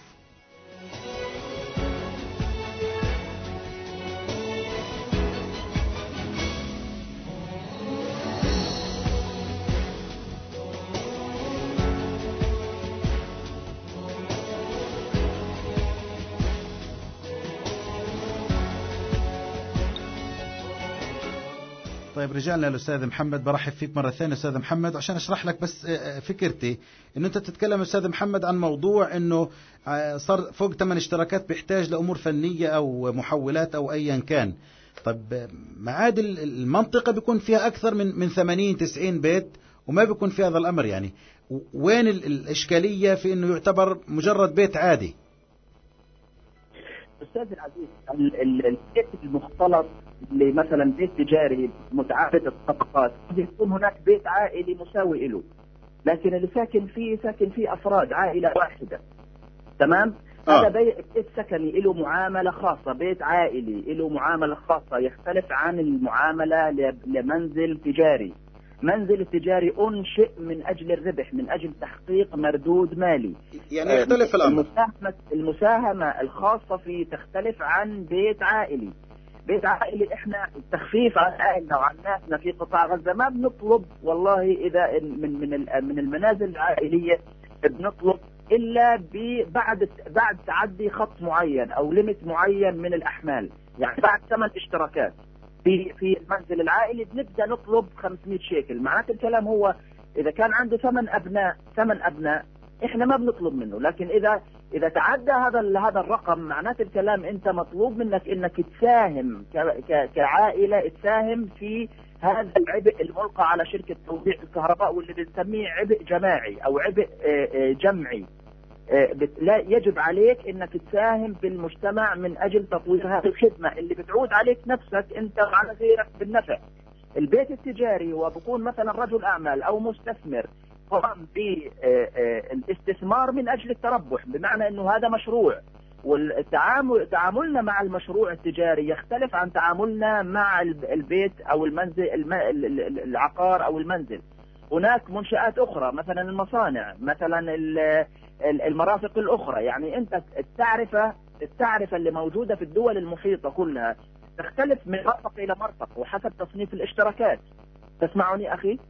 طيب رجعنا للأستاذ محمد، برحب فيك مرة ثانية أستاذ محمد عشان أشرح لك بس فكرتي. إنه أنت تتكلم أستاذ محمد عن موضوع إنه صار فوق ثمان اشتراكات بيحتاج لأمور فنية أو محولات أو أيا كان. طب معاد المنطقة بيكون فيها أكثر من من ثمانين تسعين بيت وما بيكون في هذا الأمر، يعني وين الإشكالية في إنه يعتبر مجرد بيت عادي؟ أستاذ العزيز، البيت المختلط اللي مثلا بيت تجاري متعدد الطبقات يكون هناك بيت عائلي مساوي له، لكن اللي ساكن فيه ساكن فيه أفراد عائلة واحدة. تمام؟ آه. هذا بيت سكني له معاملة خاصة، بيت عائلي له معاملة خاصة يختلف عن المعاملة لمنزل تجاري. منزل التجاري أنشئ من أجل الربح، من أجل تحقيق مردود مالي، يعني يختلف الأمر. المساهمة, المساهمة الخاصة فيه تختلف عن بيت عائلي. بيت عائلي احنا التخفيف عن اهلنا وعن ناسنا في قطاع غزة ما بنطلب والله اذا من من من المنازل العائلية بنطلب الا بعد بعد تعدي خط معين او ليميت معين من الاحمال، يعني بعد ثمان اشتراكات في في المنزل العائلي بنبدا نطلب خمسمائة شيكل. معناته الكلام هو اذا كان عنده ثمان ابناء ثمان ابناء احنا ما بنطلب منه، لكن اذا اذا تعدى هذا هذا الرقم معناته الكلام انت مطلوب منك انك تساهم كعائله، تساهم في هذا العبء الملقى على شركه توزيع الكهرباء واللي بنسميه عبء جماعي او عبء جمعي. لا يجب عليك انك تساهم بالمجتمع من اجل تطوير هذه الخدمه اللي بتعود عليك نفسك انت وعلى غيرك بالنفع. البيت التجاري وبكون مثلا رجل أعمال أو مستثمر قام بالاستثمار من أجل التربح، بمعنى أنه هذا مشروع، والتعامل تعاملنا مع المشروع التجاري يختلف عن تعاملنا مع البيت أو المنزل العقار أو المنزل. هناك منشآت أخرى مثلا المصانع، مثلا المرافق الأخرى. يعني أنت التعرفة التعرفة اللي موجودة في الدول المحيطة كلها تختلف من مرفق إلى مرفق وحسب تصنيف الاشتراكات. تسمعني أخي؟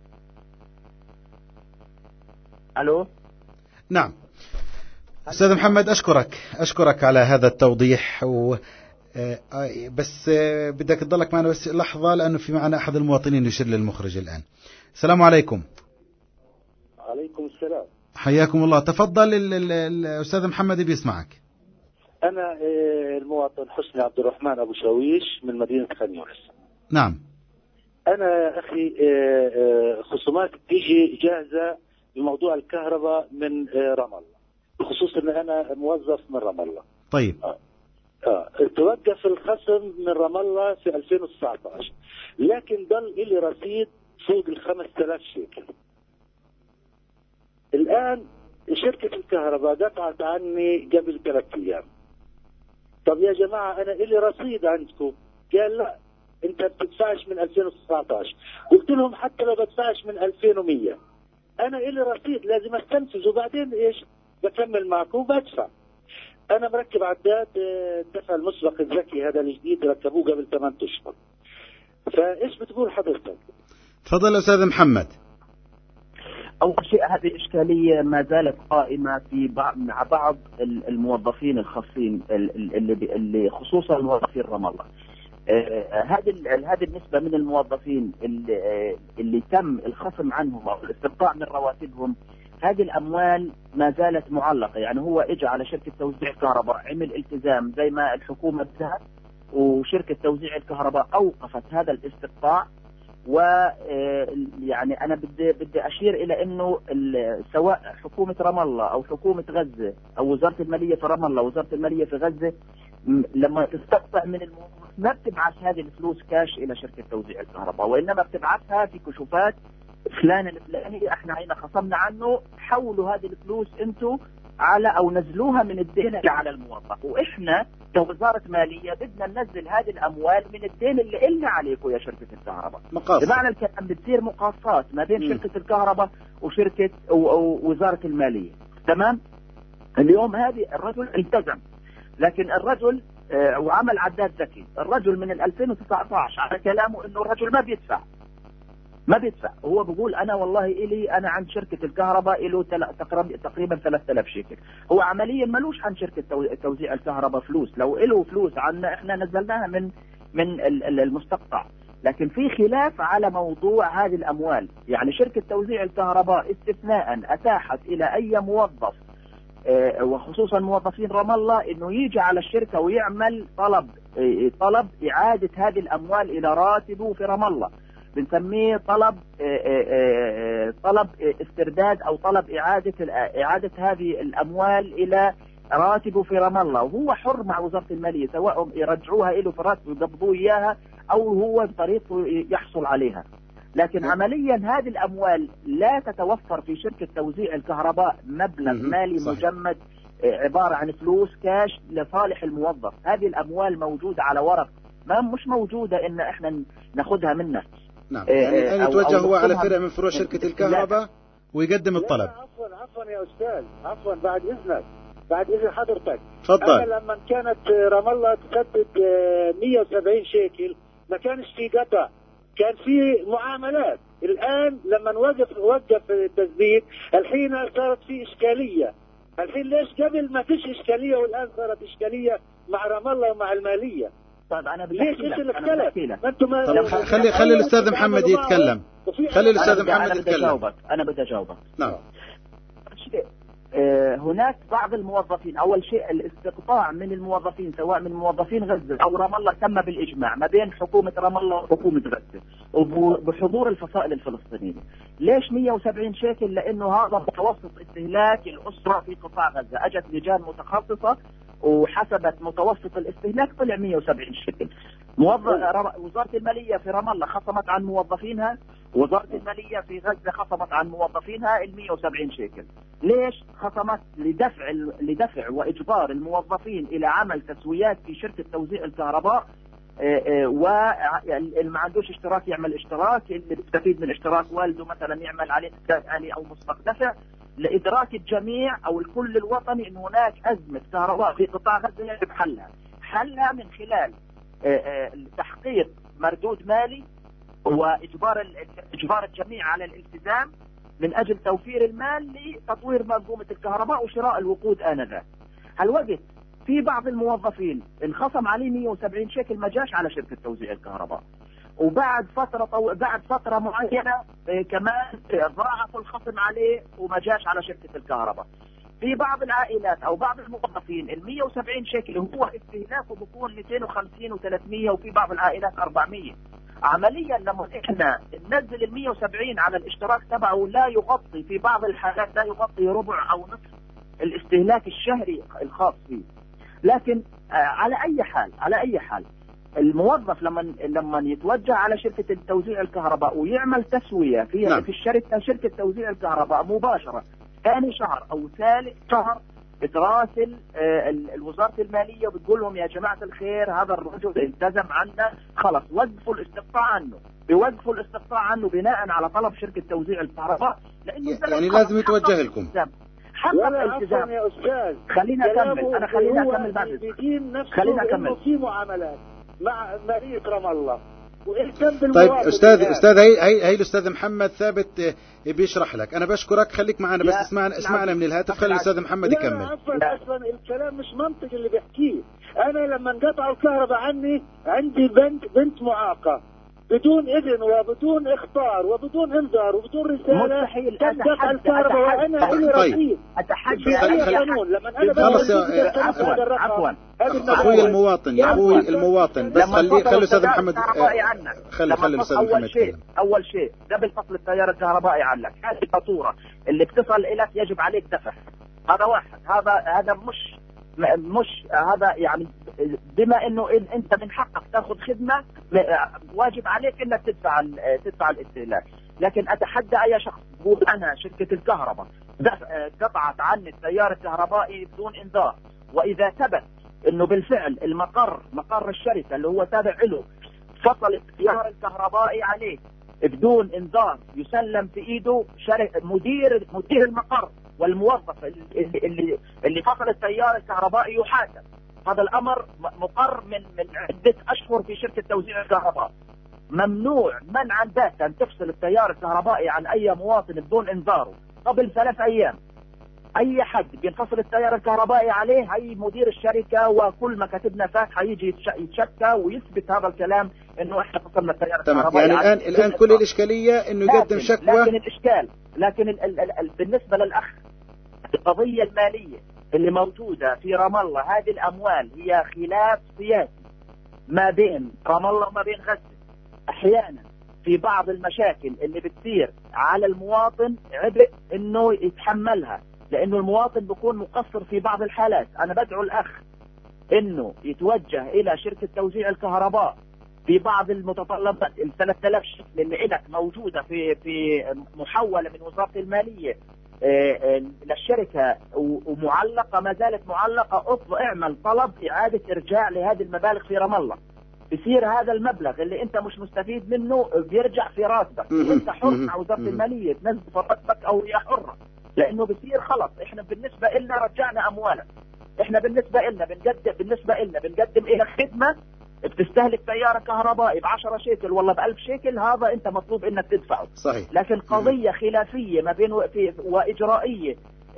ألو؟ نعم أستاذ محمد، أشكرك أشكرك على هذا التوضيح و... بس بدك تضلك معنا بس لحظة، لأنه في معنا أحد المواطنين يشير للمخرج الآن. السلام عليكم. عليكم السلام. حياكم الله. تفضل الأستاذ محمد بيسمعك. أنا المواطن حسني عبد الرحمن أبو شاويش من مدينة خان يونس. نعم. أنا أخي خصومات تيجي جاهزة بموضوع الكهرباء من رام الله، بخصوص أن أنا موظف من رام الله. طيب. آه. آه. توقف الخصم من رام الله في ألفين وتسعة عشر، لكن ضل لي رصيد فوق ال خمسة آلاف شيكل. الآن شركة الكهرباء دفعت عني قبل ثلاثة أيام. طب يا جماعة أنا إلي رصيد عندكم. قال لا أنت بتدفعش من ألفين وتسعة عشر. قلت لهم حتى لو بدفعش من ألفين ومية أنا إلي رصيد لازم أستنفذ، وبعدين إيش بكمل معكم وبدفع. أنا مركب عداد الدفع المسبق الذكي هذا الجديد، ركبوه قبل ثمانية أشهر. فإيش بتقول حضرتك؟ تفضل أستاذ محمد. أول شيء هذه الإشكالية ما زالت قائمة في بعض مع بعض الموظفين الخاصين اللي اللي خصوصا موظفين رام الله. هذه هذه النسبة من الموظفين اللي, اللي تم الخصم عنهم أو الاستقطاع من رواتبهم، هذه الأموال ما زالت معلقة. يعني هو إجى على شركة توزيع الكهرباء عمل التزام زي ما الحكومة بدها، وشركة توزيع الكهرباء أوقفت هذا الاستقطاع. ويعني أنا بدي بدي أشير إلى إنه سواء حكومة رام الله أو حكومة غزة أو وزارة المالية في رام الله ووزارة المالية في غزة، لما تستقطع من الموظف ما بتبعث هذه الفلوس كاش إلى شركة توزيع الكهرباء، وإنما بتبعثها في كشوفات فلان الفلاني احنا عينا خصمنا عنه، حولوا هذه الفلوس انتم على او نزلوها من الدين اللي على الموظف، واحنا كوزارة مالية بدنا ننزل هذه الاموال من الدين اللي إلنا عليكم يا شركة الكهرباء. بمعنى الكلام بتصير مقاصات ما بين م. شركة الكهرباء وشركة او, أو وزارة المالية. تمام. اليوم هذه الرجل التزم، لكن الرجل اه وعمل عداد ذكي. الرجل من ألفين وتسعة عشر على كلامه انه الرجل ما بيدفع ما بيدفع هو بيقول انا والله الي انا عند شركه الكهرباء له تقريبا ثلاثة آلاف شيكل. هو عمليا ملوش عن شركه توزيع الكهرباء فلوس، لو له فلوس عنا احنا نزلناها من من المستقطع. لكن في خلاف على موضوع هذه الاموال. يعني شركه توزيع الكهرباء استثناء اتاحت الى اي موظف وخصوصا موظفين رام الله انه يجي على الشركه ويعمل طلب طلب اعاده هذه الاموال الى راتبه في رام الله. بنسميه طلب طلب استرداد او طلب اعاده اعاده هذه الاموال الى راتبه في رام الله، وهو حر مع وزاره الماليه سواء يرجعوها له في راتبه ويقبضوه اياها او هو بطريقته يحصل عليها. لكن عمليا هذه الاموال لا تتوفر في شركه توزيع الكهرباء مبلغ مالي مجمد عباره عن فلوس كاش لصالح الموظف. هذه الاموال موجوده على ورق، ما مش موجوده ان احنا ناخذها منه. نعم. يعني الآن يتوجه هو على فرع من فروع شركة الكهرباء ويقدم الطلب. عفوا عفوا يا أستاذ، عفوا بعد إذنك بعد إذن حضرتك. تفضل. أنا لما كانت رام الله تسدد مية وسبعين شيكل ما كانش في قطع، كان في معاملات. الآن لما نوقف وقف التسديد الحين صارت في إشكالية. الحين ليش قبل ما فيش إشكالية والآن صارت إشكالية مع رام الله ومع المالية؟ طيب أنا ليش ايش الاختلاف؟ ما انتم طب خلي خلي الاستاذ محمد يتكلم. خلي الاستاذ محمد يتكلم. انا بدي اجاوبك. نعم. شيء آه هناك بعض الموظفين، اول شيء الاستقطاع من الموظفين سواء من موظفين غزه او رام الله تم بالاجماع ما بين حكومه رام الله وحكومه غزه وبحضور الفصائل الفلسطينيه. ليش مية وسبعين شيكل؟ لانه هذا متوسط استهلاك الاسره في قطاع غزه. اجت لجان متخصصه وحسبت متوسط الاستهلاك طلع مية وسبعين شيكل. موظف وزارة المالية في رام الله خصمت عن موظفينها، وزارة المالية في غزة خصمت عن موظفينها ال مئة وسبعين شيكل. ليش خصمت؟ لدفع لدفع واجبار الموظفين الى عمل تسويات في شركة توزيع الكهرباء، واللي ما عندوش اشتراك يعمل اشتراك، اللي بيستفيد من اشتراك والده مثلا يعمل عليه سداد آلي او مسبق دفع، لادراك الجميع او الكل الوطني ان هناك ازمة كهرباء في قطاع غزة يجب حلها. حلها من خلال تحقيق مردود مالي واجبار اجبار الجميع على الالتزام من اجل توفير المال لتطوير منظومة الكهرباء وشراء الوقود آنذاك. هالوقت في بعض الموظفين انخصم عليه مئة وسبعين شيكل ما جاش على شركة توزيع الكهرباء، وبعد فترة طو... بعد فترة معينة كمان ضاعفوا الخصم عليه وما جاش على شركة الكهرباء. في بعض العائلات او بعض الموظفين ال مئة وسبعين شيكل هو استهلاكه بيكون مئتين وخمسين وثلاثمئة، وفي بعض العائلات أربعمئة. عمليا لما احنا ننزل ال مئة وسبعين على الاشتراك تبعه لا يغطي في بعض الحالات لا يغطي ربع او نصف الاستهلاك الشهري الخاص فيه. لكن على اي حال على اي حال الموظف لما لما يتوجه على شركة توزيع الكهرباء ويعمل تسوية في نعم. في الشركة شركة توزيع الكهرباء مباشرة ثاني شهر او ثالث شهر بتراسل الوزارة المالية وبتقول لهم يا جماعة الخير هذا الرجل التزم عنا، خلص وقفوا الاستقطاع عنه، بيوقفوا الاستقطاع عنه بناء على طلب شركة توزيع الكهرباء، لانه يعني لازم يتوجه لكم. ولا عفوا يا استاذ، خلينا اكمل انا خلينا اكمل بعد خلينا اكمل في معاملات مع مالية رام الله. طيب استاذ استاذ هي هي هي الاستاذ محمد ثابت بيشرح لك. انا بشكرك، خليك معنا بس اسمعنا اسمعنا من الهاتف، خلي الاستاذ محمد يكمل. عفوا اصلا الكلام مش منطقي اللي بيحكيه. انا لما انقطعوا الكهرباء عني عندي بنت بنت معاقة بدون اذن وبدون اخطار وبدون انذار وبدون رساله تنقطع الكهرباء وانا لي رصيد. اتحدى اي قانون لما انا خلص عفوا عفوا اخوي المواطن يا اخوي المواطن بس خلي خلي الاستاذ محمد خلي خلي الاستاذ محمد يتكلم. اول شيء قبل فصل التيار الكهربائي عنك هذه الفاتوره اللي بتصل اليك يجب عليك دفع. هذا واحد، هذا هذا مش مش هذا يعني بما انه إن انت من حقك تاخذ خدمه واجب عليك انك تدفع تدفع الاستهلاك. لكن اتحدى اي شخص يقول انا شركه الكهرباء قطعت عني التيار الكهربائي بدون انذار، واذا ثبت انه بالفعل المقر مقر الشركه اللي هو تابع له فصل التيار الكهربائي عليه بدون انذار يسلم في ايده مدير مدير المقر والموظف اللي اللي, اللي فصل التيار الكهربائي يحاسب. هذا الامر مقر من من عده اشهر في شركه توزيع الكهرباء. ممنوع منعا باتا ان تفصل التيار الكهربائي عن اي مواطن بدون انذاره قبل ثلاث ايام. اي حد بينفصل التيار الكهربائي عليه هي مدير الشركه وكل مكاتبنا فاتحه يجي يتشكى ويثبت هذا الكلام انه احنا فصلنا التيار الكهربائي. يعني الان الان كل الاشكاليه انه يقدم شكوى. لكن الاشكال لكن ال ال ال بالنسبه للاخ القضيه الماليه اللي موجوده في رام الله، هذه الاموال هي خلاف سياسي ما بين رام الله وما بين غزه. احيانا في بعض المشاكل اللي بتصير على المواطن عبء انه يتحملها، لانه المواطن بيكون مقصر في بعض الحالات. انا بدعو الاخ انه يتوجه الى شركة توزيع الكهرباء في بعض المتطلبات ال ثلاثة آلاف شيكل اللي لك موجودة في في محولة من وزارة المالية للشركة ومعلقة ما زالت معلقة، اعمل طلب اعادة ارجاع لهذه المبالغ في رام الله. بصير هذا المبلغ اللي انت مش مستفيد منه بيرجع في راتبك، وانت حر مع وزارة المالية تنزل في راتبك او هي حرة، لانه بصير خلص احنا بالنسبة لنا رجعنا اموالا. احنا بالنسبة لنا بنقدم بالنسبة لنا بنقدم الى خدمة بتستهلك تيار كهربائي بعشرة شيكل والله بألف شيكل، هذا انت مطلوب انك تدفعه. صحيح. لكن قضية خلافية ما بين واجرائية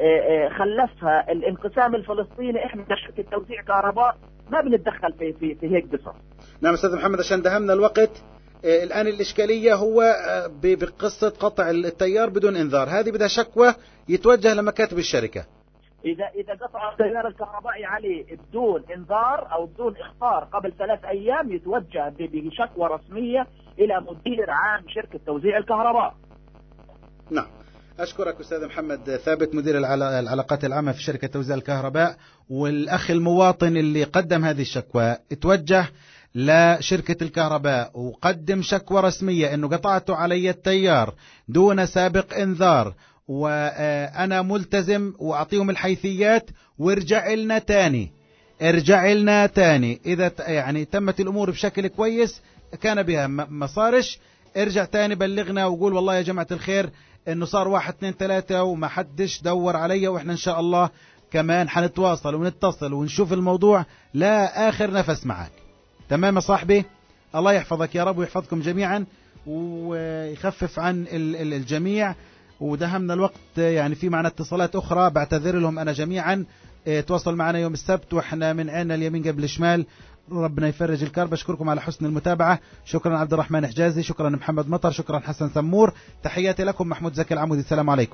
خلفها الانقسام الفلسطيني، احنا كشركة توزيع كهرباء ما بنتدخل في في, في هيك قصص. نعم استاذ محمد، عشان دهمنا الوقت. الآن الإشكالية هو بقصة قطع التيار بدون إنذار، هذه بدها شكوى يتوجه لمكاتب الشركة. إذا إذا قطع التيار الكهربائي عليه بدون إنذار أو بدون إخطار قبل ثلاث أيام يتوجه بشكوى رسمية إلى مدير عام شركة توزيع الكهرباء. نعم، أشكرك أستاذ محمد ثابت مدير العلاقات العامة في شركة توزيع الكهرباء. والأخ المواطن اللي قدم هذه الشكوى اتوجه لشركة الكهرباء وقدم شكوى رسمية انه قطعتوا علي التيار دون سابق انذار، وانا ملتزم، واعطيهم الحيثيات، وارجع لنا تاني ارجع لنا تاني اذا يعني تمت الامور بشكل كويس كان بها ما صارش ارجع تاني بلغنا وقول والله يا جماعة الخير انه صار واحد اثنين ثلاثة وما حدش دور علي، واحنا ان شاء الله كمان حنتواصل ونتصل ونشوف الموضوع لا اخر نفس معك. تمام يا صاحبي؟ الله يحفظك يا رب ويحفظكم جميعا ويخفف عن الجميع. ودهمنا الوقت، يعني في معنا اتصالات اخرى بعتذر لهم انا جميعا. تواصل معنا يوم السبت واحنا من عيننا اليمين قبل الشمال، ربنا يفرج الكرب. اشكركم على حسن المتابعة. شكرا عبد الرحمن حجازي، شكرا محمد مطر، شكرا حسن سمور، تحياتي لكم محمود زكي العمودي، السلام عليكم.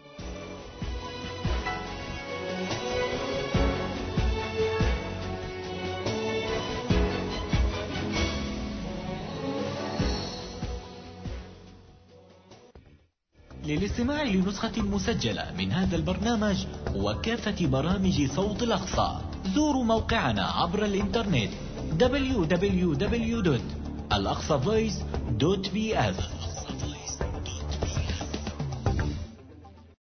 للاستماع لنسخة مسجلة من هذا البرنامج وكافة برامج صوت الأقصى زوروا موقعنا عبر الإنترنت دبليو دبليو دبليو دوت الأقصى فويس دوت بي إف.